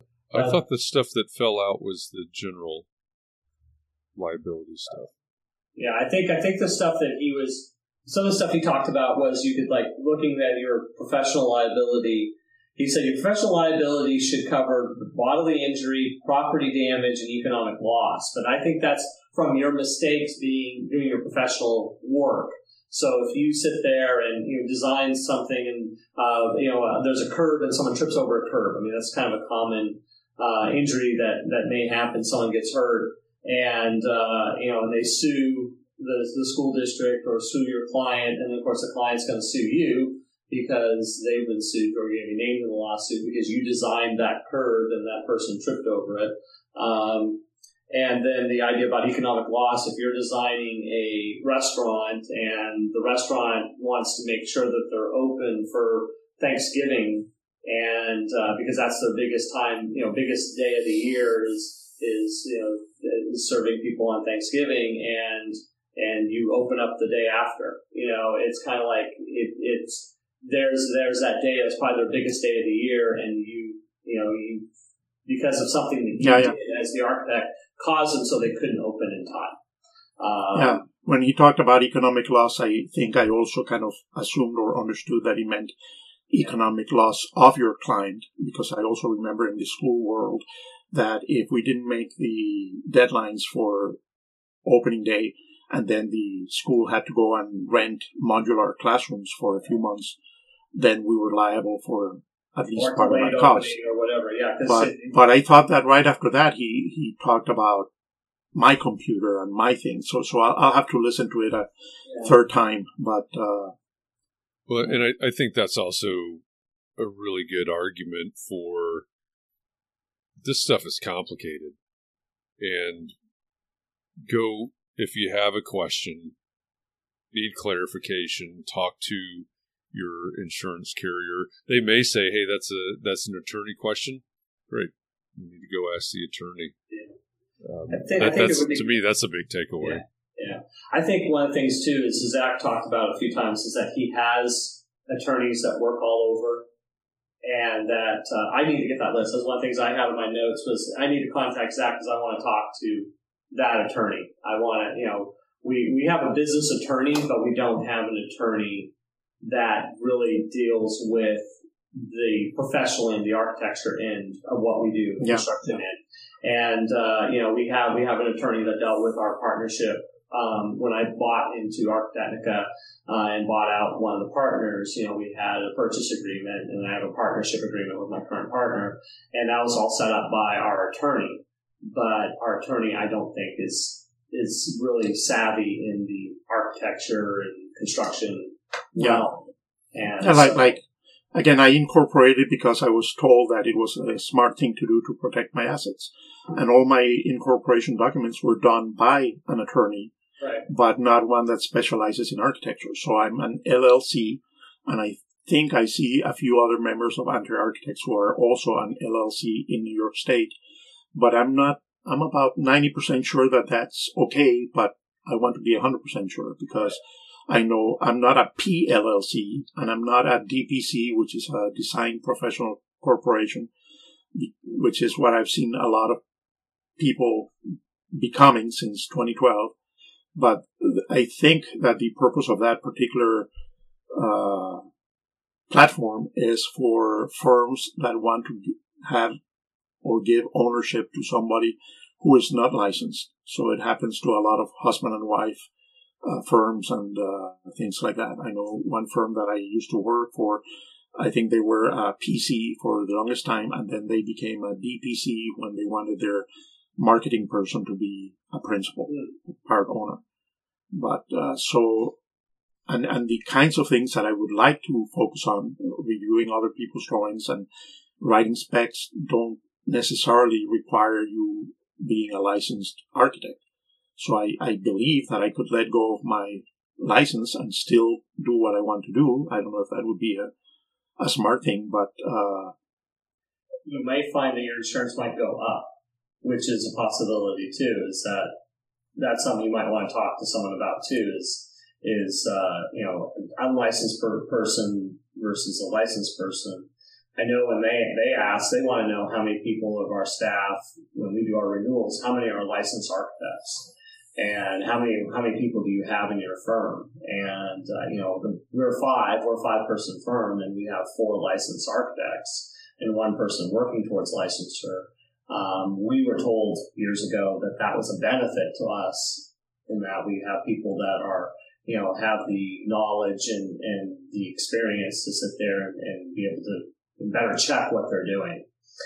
I thought the stuff that fell out was the general liability stuff. Yeah, I think I think the stuff that he was, some of the stuff he talked about was you could, like, looking at your professional liability. He said your professional liability should cover bodily injury, property damage, and economic loss. But I think that's from your mistakes being doing your professional work. So if you sit there and you design something and uh, you know uh, there's a curb and someone trips over a curb, I mean that's kind of a common uh, injury that, that may happen. Someone gets hurt, and uh, you know, and they sue the the school district or sue your client, and then of course the client's going to sue you because they've been sued or going to be named in the lawsuit because you designed that curb and that person tripped over it. Um, and then the idea about economic loss, if you're designing a restaurant and the restaurant wants to make sure that they're open for Thanksgiving, and uh, because that's their biggest time, you know, biggest day of the year is, is you know, is serving people on Thanksgiving, and and you open up the day after. You know, it's kind of like it, it's, There's there's that day that's probably their biggest day of the year, and you you know you because of something that you yeah, did yeah. as the architect caused them so they couldn't open in time. Um, yeah. When he talked about economic loss, I think I also kind of assumed or understood that he meant economic loss of your client, because I also remember in the school world that if we didn't make the deadlines for opening day and then the school had to go and rent modular classrooms for a few months, then we were liable for at least or part of delayed that cost. opening or whatever. Yeah, 'cause But it- but I thought that right after that he, he talked about my computer and my thing. So so I'll, I'll have to listen to it a yeah. third time. But uh, Well, and I, I think that's also a really good argument for this stuff is complicated. And go, if you have a question, need clarification, talk to your insurance carrier. They may say, hey, that's a that's an attorney question. Great. You need to go ask the attorney. Yeah. Um, I think, that, I think that's, it would be, to me, that's a big takeaway. Yeah, yeah. I think one of the things, too, is Zach talked about a few times, is that he has attorneys that work all over, and that uh, I need to get that list. That's one of the things I have in my notes was I need to contact Zach because I want to talk to that attorney. I want to, you know, we, we have a business attorney, but we don't have an attorney that really deals with the professional end, the architecture end of what we do, the Yeah. construction end. And, uh, you know, we have, we have an attorney that dealt with our partnership. Um, when I bought into Architectica, uh, and bought out one of the partners, you know, we had a purchase agreement and I have a partnership agreement with my current partner, and that was all set up by our attorney. But our attorney, I don't think is, is really savvy in the architecture and construction Yeah. realm. And yeah, like so- like again, I incorporated because I was told that it was a smart thing to do to protect my assets, and all my incorporation documents were done by an attorney, right. but not one that specializes in architecture. So I'm an L L C, and I think I see a few other members of Antri Architects who are also an L L C in New York State. But I'm not, I'm about ninety percent sure that that's okay, but I want to be one hundred percent sure because I know I'm not a P L L C and I'm not a D P C, which is a Design Professional Corporation, which is what I've seen a lot of people becoming since twenty twelve. But I think that the purpose of that particular uh, platform is for firms that want to have or give ownership to somebody who is not licensed. So it happens to a lot of husband and wife uh, firms and uh, things like that. I know one firm that I used to work for, I think they were a P C for the longest time, and then they became a D P C when they wanted their marketing person to be a principal, part owner. But uh, so, and, and the kinds of things that I would like to focus on, reviewing other people's drawings and writing specs, don't necessarily require you being a licensed architect. So I, I believe that I could let go of my license and still do what I want to do. I don't know if that would be a, a smart thing, but uh, you may find that your insurance might go up, which is a possibility too. Is that that's something you might want to talk to someone about too? Is is uh, you know, unlicensed per person versus a licensed person. I know when they, they ask, they want to know how many people of our staff, when we do our renewals, how many are licensed architects, and how many how many people do you have in your firm? And uh, you know, we're five, we're a five person firm, and we have four licensed architects and one person working towards licensure. Um, we were told years ago that that was a benefit to us, in that we have people that are, you know, have the knowledge and, and the experience to sit there and, and be able to better check what they're doing.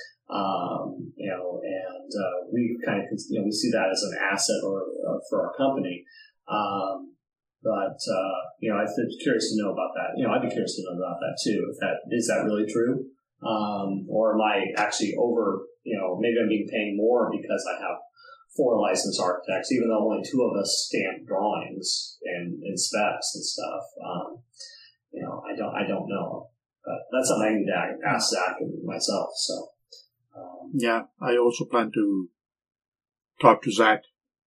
Um, you know, and, uh, we kind of, you know, we see that as an asset or, uh, for our company. Um, but, uh, you know, I'm curious to know about that. You know, I'd be curious to know about that too. If that, is that really true? Um, or am I actually over, you know, maybe I'm being paying more because I have four licensed architects, even though only two of us stamp drawings and, and specs and stuff. Um, you know, I don't, I don't know. But that's something I need to ask Zach and myself. So, um, yeah, I also plan to talk to Zach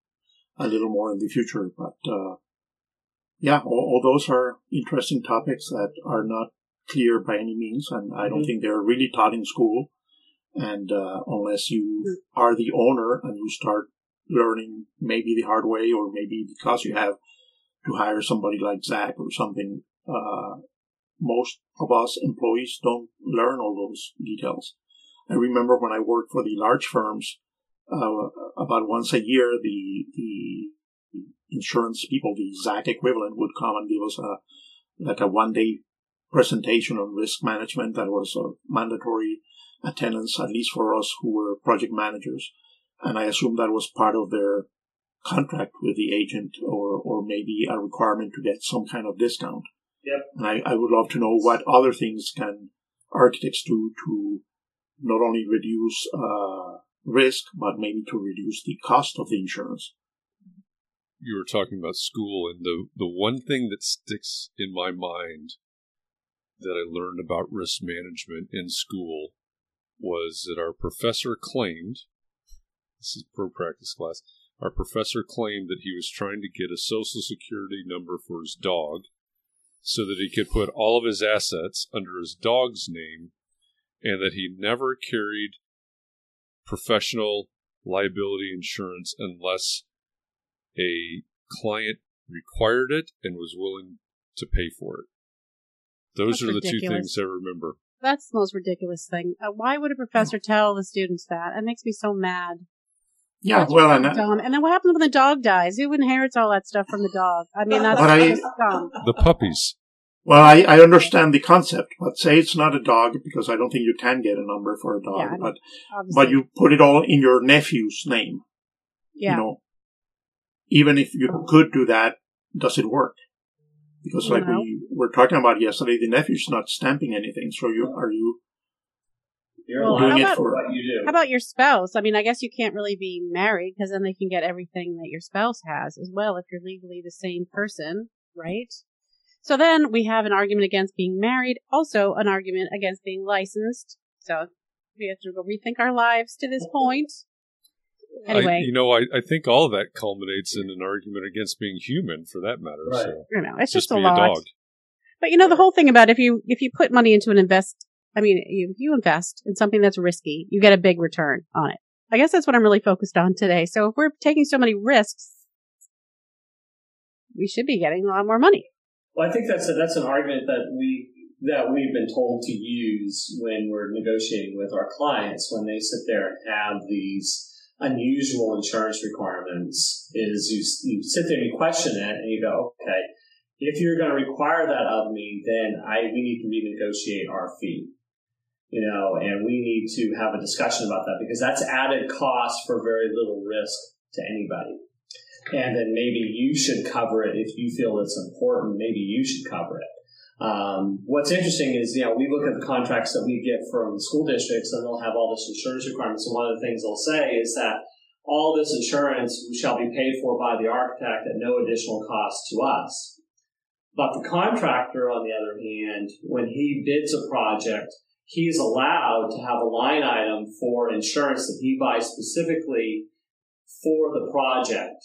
a little more in the future. But uh, yeah, all, all those are interesting topics that are not clear by any means, and I don't mm-hmm. think they're really taught in school. And uh, unless you are the owner and you start learning maybe the hard way, or maybe because you have to hire somebody like Zach or something. Uh, most of us employees don't learn all those details. I remember when I worked for the large firms, uh, about once a year, the the insurance people, the Zach equivalent, would come and give us a like a one day presentation on risk management that was a mandatory attendance, at least for us who were project managers. And I assume that was part of their contract with the agent, or, or maybe a requirement to get some kind of discount. Yep. And I, I would love to know what other things can architects do to not only reduce uh, risk, but maybe to reduce the cost of the insurance. You were talking about school, and the, the one thing that sticks in my mind that I learned about risk management in school was that our professor claimed, this is pro practice class, our professor claimed that he was trying to get a social security number for his dog so that he could put all of his assets under his dog's name, and that he never carried professional liability insurance unless a client required it and was willing to pay for it. Those That's are the ridiculous. two things I remember. That's the most ridiculous thing. Uh, why would a professor tell the students that? It makes me so mad. Yeah, That's well, really and dumb. And then what happens when the dog dies? Who inherits all that stuff from the dog? I mean, that's But I- just dumb. The puppies. well, I, I understand the concept, but say it's not a dog, because I don't think you can get a number for a dog, Yeah, I but Obviously. but you put it all in your nephew's name. yeah. You know, even if you could do that, does it work? Because like No. we were talking about yesterday, the nephew's not stamping anything. So you are you You're Well, doing how it about- for? what you do. How about your spouse? I mean, I guess you can't really be married because then they can get everything that your spouse has as well if you're legally the same person, right? So then we have an argument against being married, also an argument against being licensed. So we have to go rethink our lives to this point. Anyway, I, you know, I, I think all of that culminates in an argument against being human, for that matter. Right. So you know, it's just just, a be lot. a dog. But you know, the whole thing about if you if you put money into an invest, I mean, you you invest in something that's risky, you get a big return on it. I guess that's what I'm really focused on today. So if we're taking so many risks, we should be getting a lot more money. Well, I think that's a, that's an argument that we that we've been told to use when we're negotiating with our clients when they sit there and have these unusual insurance requirements. Is you you sit there and you question it and you go, okay, if you're going to require that of me, then I we need to renegotiate our fee. You know, and we need to have a discussion about that because that's added cost for very little risk to anybody. And then maybe you should cover it if you feel it's important. Maybe you should cover it. Um, what's interesting is, you know, we look at the contracts that we get from school districts and they'll have all this insurance requirements. And one of the things they'll say is that all this insurance shall be paid for by the architect at no additional cost to us. But the contractor, on the other hand, when he bids a project, he's allowed to have a line item for insurance that he buys specifically for the project.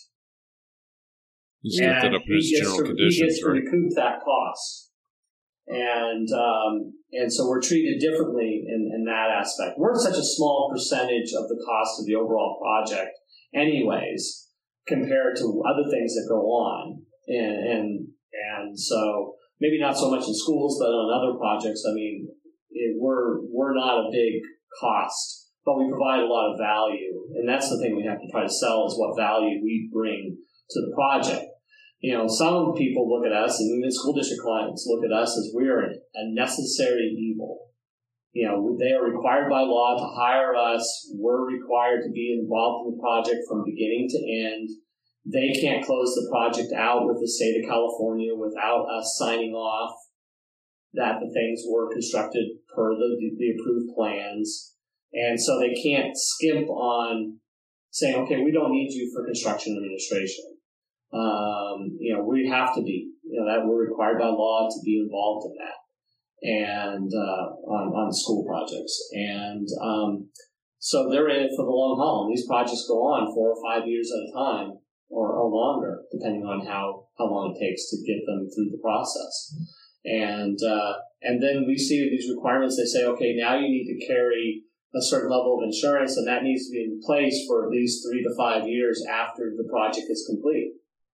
He's lifted And up in his he gets general to, conditions, he gets to right? recoup that cost. And um, and so we're treated differently in, in that aspect. We're such a small percentage of the cost of the overall project anyways, compared to other things that go on. And and, and so maybe not so much in schools, but on other projects, I mean, it, we're we're not a big cost, but we provide a lot of value. And that's the thing we have to try to sell is what value we bring to the project. You know, some people look at us, and even school district clients look at us as we're a necessary evil. You know, they are required by law to hire us. We're required to be involved in the project from beginning to end. They can't close the project out with the state of California without us signing off that the things were constructed per the, the approved plans. And so they can't skimp on saying, okay, we don't need you for construction administration. Um, you know, we have to be, you know, that we're required by law to be involved in that and, uh, on, on school projects. And, um, so they're in it for the long haul. And these projects go on four or five years at a time or, or longer, depending on how, how long it takes to get them through the process. And, uh, and then we see these requirements. They say, okay, now you need to carry a certain level of insurance, and that needs to be in place for at least three to five years after the project is complete.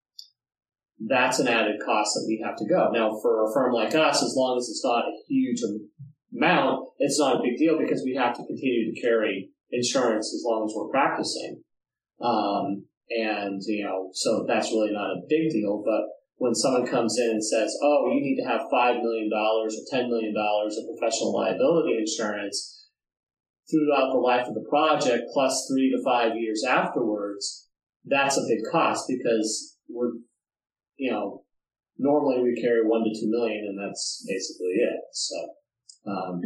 That's an added cost that we have to go. Now, for a firm like us, as long as it's not a huge amount, it's not a big deal because we have to continue to carry insurance as long as we're practicing. Um, and, you know, so that's really not a big deal. But when someone comes in and says, oh, you need to have five million dollars or ten million dollars of professional liability insurance throughout the life of the project plus three to five years afterwards, that's a big cost because we're, you know, normally we carry one to two million and that's basically it. So, um,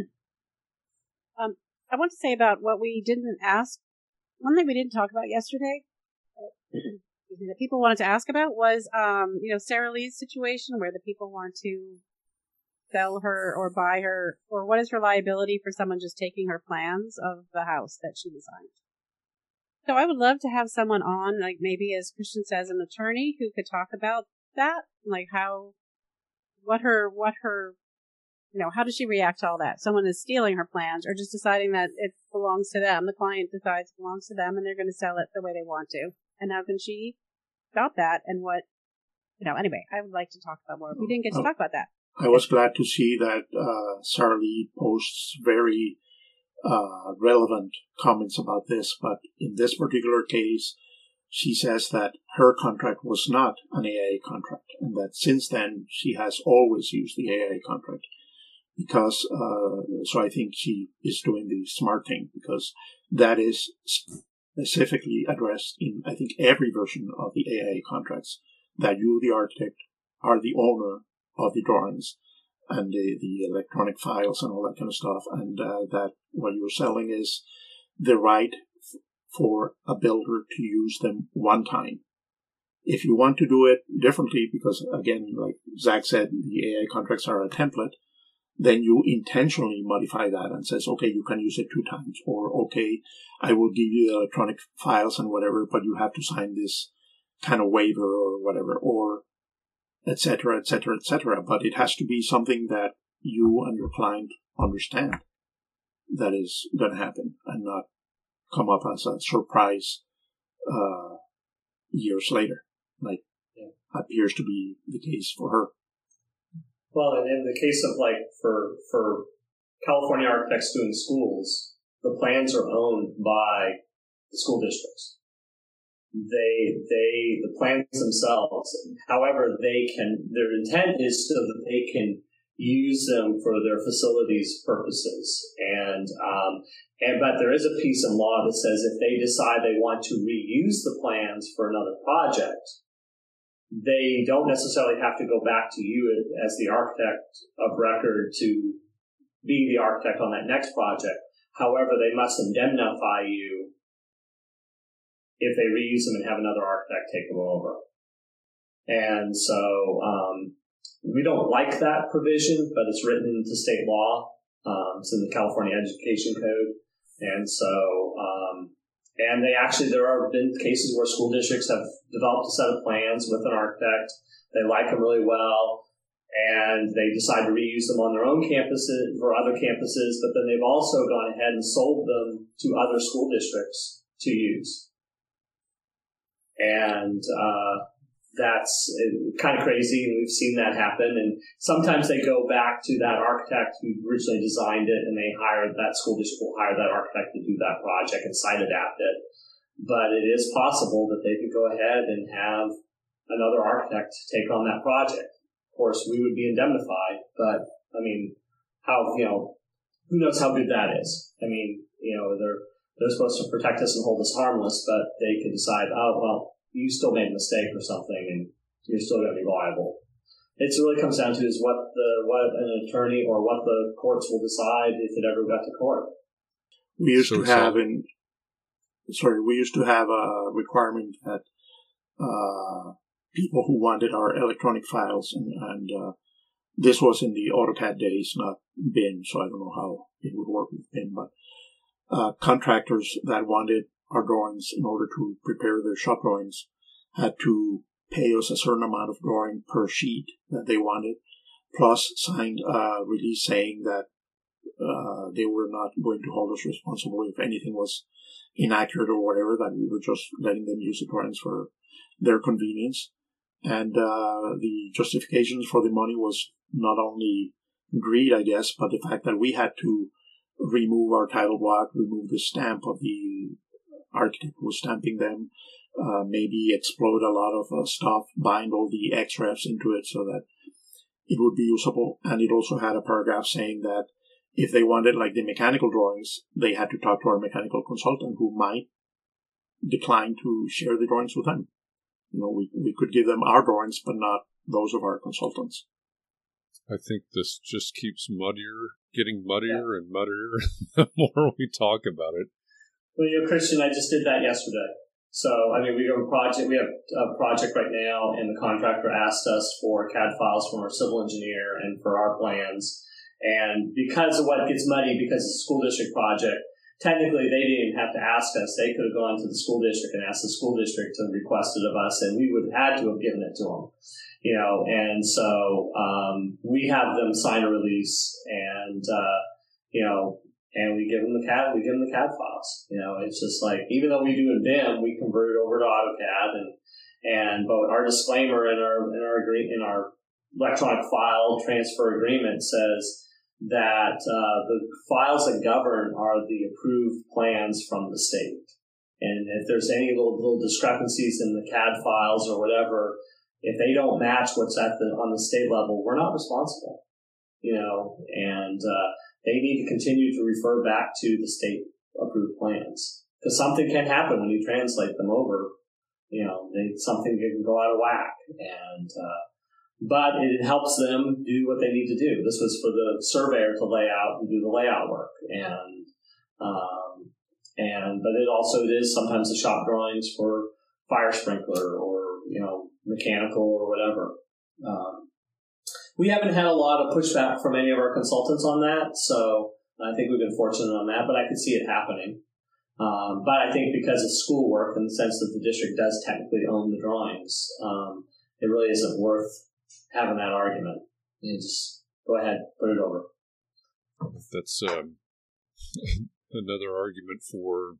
um, I want to say about what we didn't ask. One thing we didn't talk about yesterday that people wanted to ask about was, um, you know, Sarah Lee's situation where the people want to sell her or buy her, or what is her liability for someone just taking her plans of the house that she designed. So I would love to have someone on, like maybe as Christian says, an attorney who could talk about that, like how, what her, what her, you know, how does she react to all that? Someone is stealing her plans or just deciding that it belongs to them. The client decides it belongs to them and they're going to sell it the way they want to. And how can she stop that? And what, you know, anyway, I would like to talk about more. We didn't get to talk about that. I was glad to see that uh, Sarah Lee posts very uh, relevant comments about this, but in this particular case, she says that her contract was not an A I A contract, and that since then she has always used the A I A contract. Because, uh, so I think she is doing the smart thing, because that is specifically addressed in, I think, every version of the A I A contracts, that you, the architect, are the owner of the drawings and the, the electronic files and all that kind of stuff, and uh, that what you're selling is the right f- for a builder to use them one time. If you want to do it differently, because again, like Zach said, the A I contracts are a template, then you intentionally modify that and says, okay, you can use it two times, or okay, I will give you the electronic files and whatever, but you have to sign this kind of waiver or whatever, or et cetera, et cetera, et cetera. But it has to be something that you and your client understand that is going to happen and not come up as a surprise uh, years later, like yeah. appears to be the case for her. Well, and in the case of like for for California architects doing schools, the plans are owned by the school districts. They, they, the plans themselves, however, they can, their intent is so that they can use them for their facilities purposes. And, um, and, but there is a piece in law that says if they decide they want to reuse the plans for another project, they don't necessarily have to go back to you as the architect of record to be the architect on that next project. However, they must indemnify you if they reuse them and have another architect take them over. And so um, we don't like that provision, but it's written into state law. Um, it's in the California Education Code. And so, um, and they actually, there have been cases where school districts have developed a set of plans with an architect. They like them really well, and they decide to reuse them on their own campuses for other campuses, but then they've also gone ahead and sold them to other school districts to use. And uh, that's kind of crazy, and we've seen that happen. And sometimes they go back to that architect who originally designed it, and they hire that school district will hire that architect to do that project and site adapt it. But it is possible that they could go ahead and have another architect take on that project. Of course, we would be indemnified, but I mean, how you know, who knows how good that is? I mean, you know, they're. They're supposed to protect us and hold us harmless, but they could decide, oh, well, you still made a mistake or something, and you're still going to be liable. It really comes down to is what the what an attorney or what the courts will decide if it ever got to court. We used so, to have in sorry, we used to have a requirement that uh, people who wanted our electronic files, and, and uh, this was in the AutoCAD days, not B I M, so I don't know how it would work with B I M, but Uh, contractors that wanted our drawings in order to prepare their shop drawings had to pay us a certain amount of drawing per sheet that they wanted, plus signed a release saying that uh, they were not going to hold us responsible if anything was inaccurate or whatever, that we were just letting them use the drawings for their convenience. And uh, the justifications for the money was not only greed, I guess, but the fact that we had to remove our title block, remove the stamp of the architect who was stamping them, uh, maybe explode a lot of uh, stuff, bind all the X R Fs into it so that it would be usable. And it also had a paragraph saying that if they wanted like the mechanical drawings, they had to talk to our mechanical consultant, who might decline to share the drawings with them. You know, we, we could give them our drawings, but not those of our consultants. I think this just keeps muddier, getting muddier yeah. and muddier the more we talk about it. Well, you know, Christian, I just did that yesterday. So, I mean, we have a project, we have a project right now, and the contractor asked us for C A D files from our civil engineer and for our plans. And because of what gets muddy, because it's a school district project, technically they didn't even have to ask us. They could have gone to the school district and asked the school district to request it of us, and we would have had to have given it to them. You know, and so um, we have them sign a release, and uh, you know, and we give them the C A D, we give them the C A D files. You know, it's just like, even though we do in B I M, we convert it over to AutoCAD, and and but our disclaimer in our in our agree in our electronic file transfer agreement says that uh, the files that govern are the approved plans from the state, and if there's any little little discrepancies in the C A D files or whatever, if they don't match what's at the on the state level, we're not responsible, you know, and uh, they need to continue to refer back to the state approved plans, because something can happen when you translate them over. You know, they, something can go out of whack, and uh, but it helps them do what they need to do. This was for the surveyor to lay out and do the layout work, and um, and but it also it is sometimes the shop drawings for fire sprinkler or, you know, mechanical or whatever. Um, we haven't had a lot of pushback from any of our consultants on that, so I think we've been fortunate on that, but I could see it happening. Um, but I think because it's schoolwork, in the sense that the district does technically own the drawings, um, it really isn't worth having that argument. You just go ahead, put it over. That's um, another argument for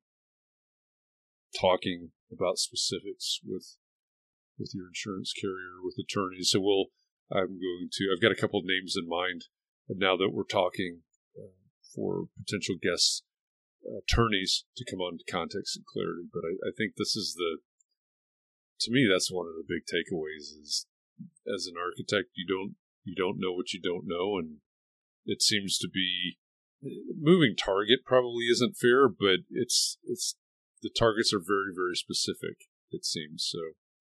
talking about specifics with with your insurance carrier, with attorneys. So we'll, I'm going to, I've got a couple of names in mind now that we're talking uh, for potential guests, uh, attorneys to come on to Context and Clarity. But I, I think this is the, to me, that's one of the big takeaways is, as an architect, you don't, you don't know what you don't know. And it seems to be, moving target probably isn't fair, but it's, it's, the targets are very, very specific, it seems. So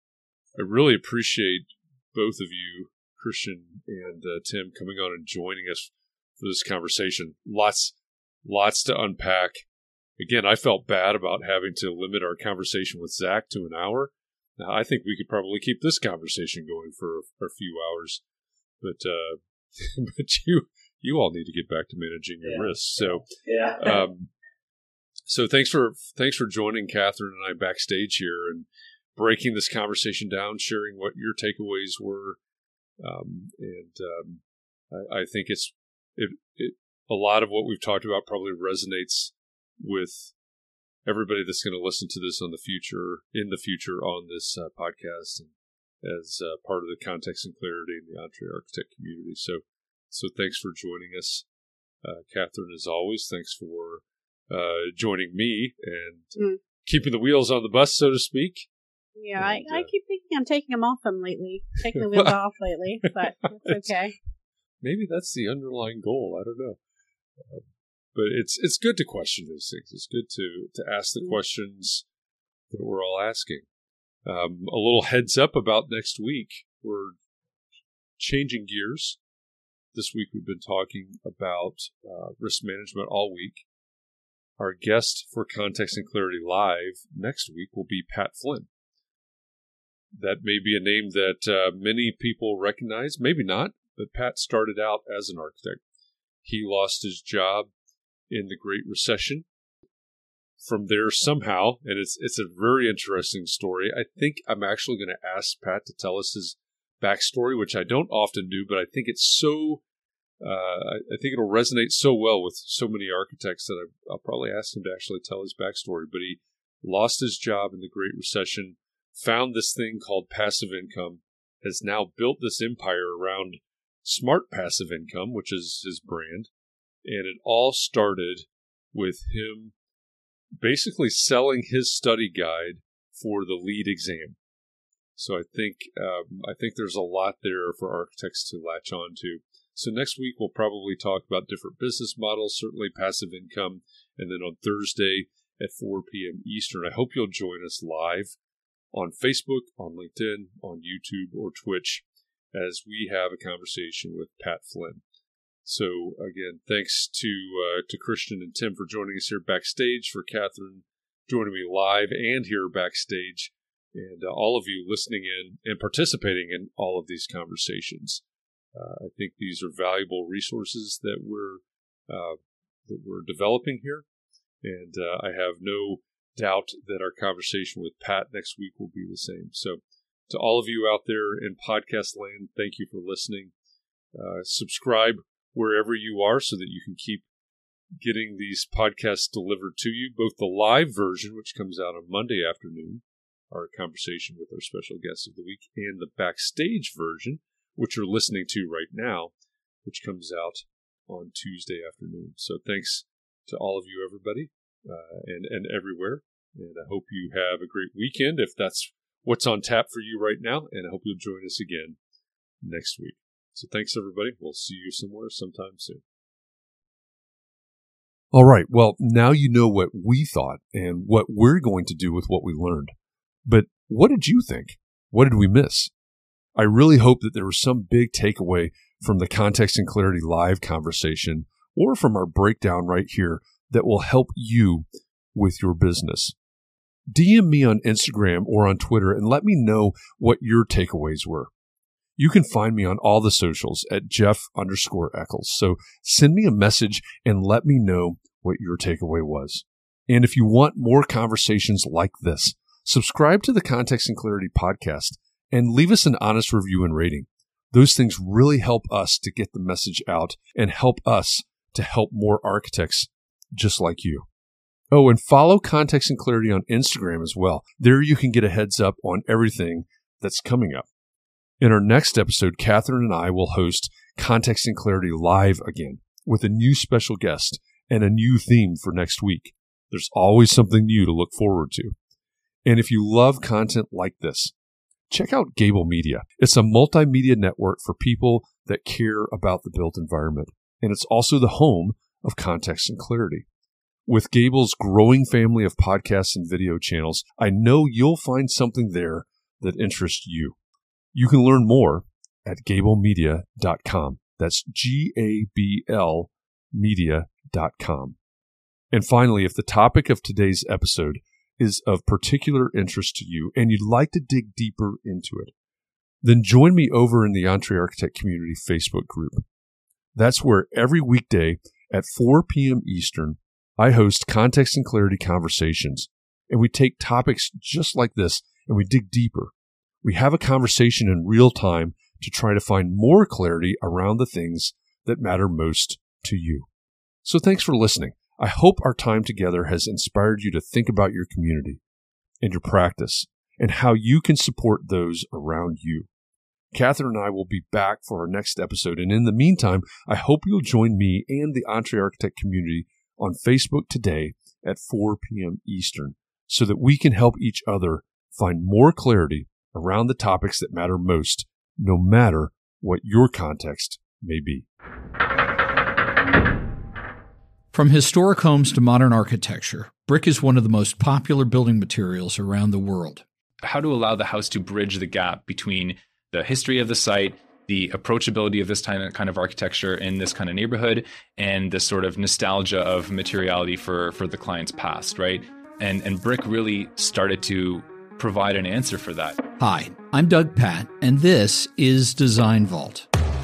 I really appreciate both of you, Christian and uh, Tim, coming on and joining us for this conversation. Lots, lots to unpack. Again, I felt bad about having to limit our conversation with Zach to an hour. Now, I think we could probably keep this conversation going for, for a few hours, but uh, but you you all need to get back to managing your yeah. risks. So yeah. um, so thanks for thanks for joining Catherine and I backstage here and breaking this conversation down, sharing what your takeaways were, um, and um, I, I think it's it, it a lot of what we've talked about probably resonates with everybody that's going to listen to this on the future, in the future on this uh, podcast, and as uh, part of the Context and Clarity in the EntreArchitect community. So, so thanks for joining us, uh, Catherine. As always, thanks for uh, joining me and mm. keeping the wheels on the bus, so to speak. Yeah, and, I, I uh, keep thinking I'm taking them off them lately, taking the wheels off lately, but it's okay. Maybe that's the underlying goal. I don't know. Uh, But it's it's good to question these things. It's good to, to ask the questions that we're all asking. Um, a little heads up about next week. We're changing gears. This week we've been talking about uh, risk management all week. Our guest for Context and Clarity Live next week will be Pat Flynn. That may be a name that uh, many people recognize, maybe not, but Pat started out as an architect. He lost his job in the Great Recession. From there, somehow, and it's it's a very interesting story. I think I'm actually going to ask Pat to tell us his backstory, which I don't often do, but I think it's so uh, I, I think it'll resonate so well with so many architects that I, I'll probably ask him to actually tell his backstory. But he lost his job in the Great Recession, found this thing called passive income, has now built this empire around Smart Passive Income, which is his brand. And it all started with him basically selling his study guide for the LEED exam. So I think um, I think there's a lot there for architects to latch on to. So next week we'll probably talk about different business models, certainly passive income, and then on Thursday at four p.m. Eastern, I hope you'll join us live on Facebook, on LinkedIn, on YouTube, or Twitch as we have a conversation with Pat Flynn. So again, thanks to uh, to Christian and Tim for joining us here backstage, for Catherine joining me live and here backstage, and uh, all of you listening in and participating in all of these conversations. Uh, I think these are valuable resources that we're uh, that we're developing here, and uh, I have no doubt that our conversation with Pat next week will be the same. So, to all of you out there in podcast land, thank you for listening. Uh, subscribe wherever you are so that you can keep getting these podcasts delivered to you, both the live version, which comes out on Monday afternoon, our conversation with our special guest of the week, and the backstage version, which you're listening to right now, which comes out on Tuesday afternoon. So thanks to all of you, everybody, uh, and, and everywhere. And I hope you have a great weekend if that's what's on tap for you right now. And I hope you'll join us again next week. So thanks, everybody. We'll see you somewhere sometime soon. All right. Well, now you know what we thought and what we're going to do with what we learned. But what did you think? What did we miss? I really hope that there was some big takeaway from the Context and Clarity live conversation or from our breakdown right here that will help you with your business. D M me on Instagram or on Twitter and let me know what your takeaways were. You can find me on all the socials at Jeff underscore Eccles. So send me a message and let me know what your takeaway was. And if you want more conversations like this, subscribe to the Context and Clarity podcast and leave us an honest review and rating. Those things really help us to get the message out and help us to help more architects just like you. Oh, and follow Context and Clarity on Instagram as well. There you can get a heads up on everything that's coming up. In our next episode, Catherine and I will host Context and Clarity live again with a new special guest and a new theme for next week. There's always something new to look forward to. And if you love content like this, check out Gable Media. It's a multimedia network for people that care about the built environment. And it's also the home of Context and Clarity. With Gable's growing family of podcasts and video channels, I know you'll find something there that interests you. You can learn more at gable media dot com. That's G A B L media dot com. And finally, if the topic of today's episode is of particular interest to you and you'd like to dig deeper into it, then join me over in the EntreArchitect Community Facebook group. That's where every weekday at four p.m. Eastern, I host Context and Clarity conversations, and we take topics just like this and we dig deeper. We have a conversation in real time to try to find more clarity around the things that matter most to you. So thanks for listening. I hope our time together has inspired you to think about your community and your practice and how you can support those around you. Catherine and I will be back for our next episode. And in the meantime, I hope you'll join me and the EntreArchitect community on Facebook today at four p.m. Eastern so that we can help each other find more clarity around the topics that matter most, no matter what your context may be. From historic homes to modern architecture, brick is one of the most popular building materials around the world. How to allow the house to bridge the gap between the history of the site, the approachability of this kind of architecture in this kind of neighborhood, and the sort of nostalgia of materiality for, for the client's past, right? And, and brick really started to provide an answer for that. Hi, I'm Doug Patt, and this is Design Vault.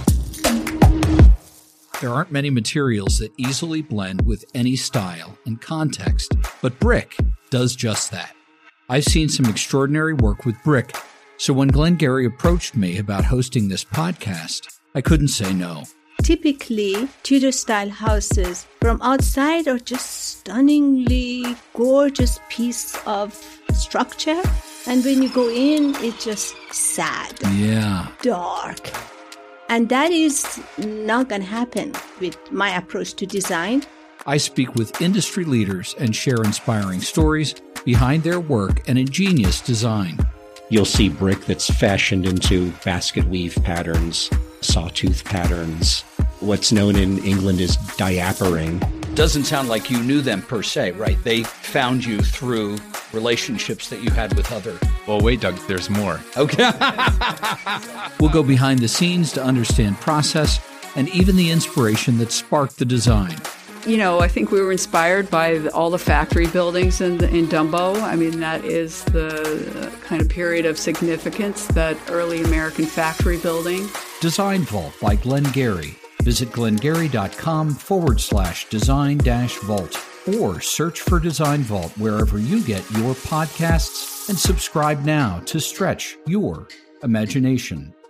There aren't many materials that easily blend with any style and context, but brick does just that. I've seen some extraordinary work with brick, so when Glenn Gary approached me about hosting this podcast, I couldn't say no. Typically, Tudor-style houses from outside are just stunningly gorgeous piece of structure. And when you go in, it's just sad, Yeah. dark. And that is not going to happen with my approach to design. I speak with industry leaders and share inspiring stories behind their work and ingenious design. You'll see brick that's fashioned into basket weave patterns, sawtooth patterns. What's known in England as diapering. Doesn't sound like you knew them per se, right? They found you through relationships that you had with other. Well, wait, Doug, there's more. Okay. We'll go behind the scenes to understand process and even the inspiration that sparked the design. You know, I think we were inspired by the, all the factory buildings in, in Dumbo. I mean, that is the kind of period of significance, that early American factory building. Design Vault by Glenn Gary. Visit glengary.com forward slash design dash vault or search for Design Vault wherever you get your podcasts and subscribe now to stretch your imagination.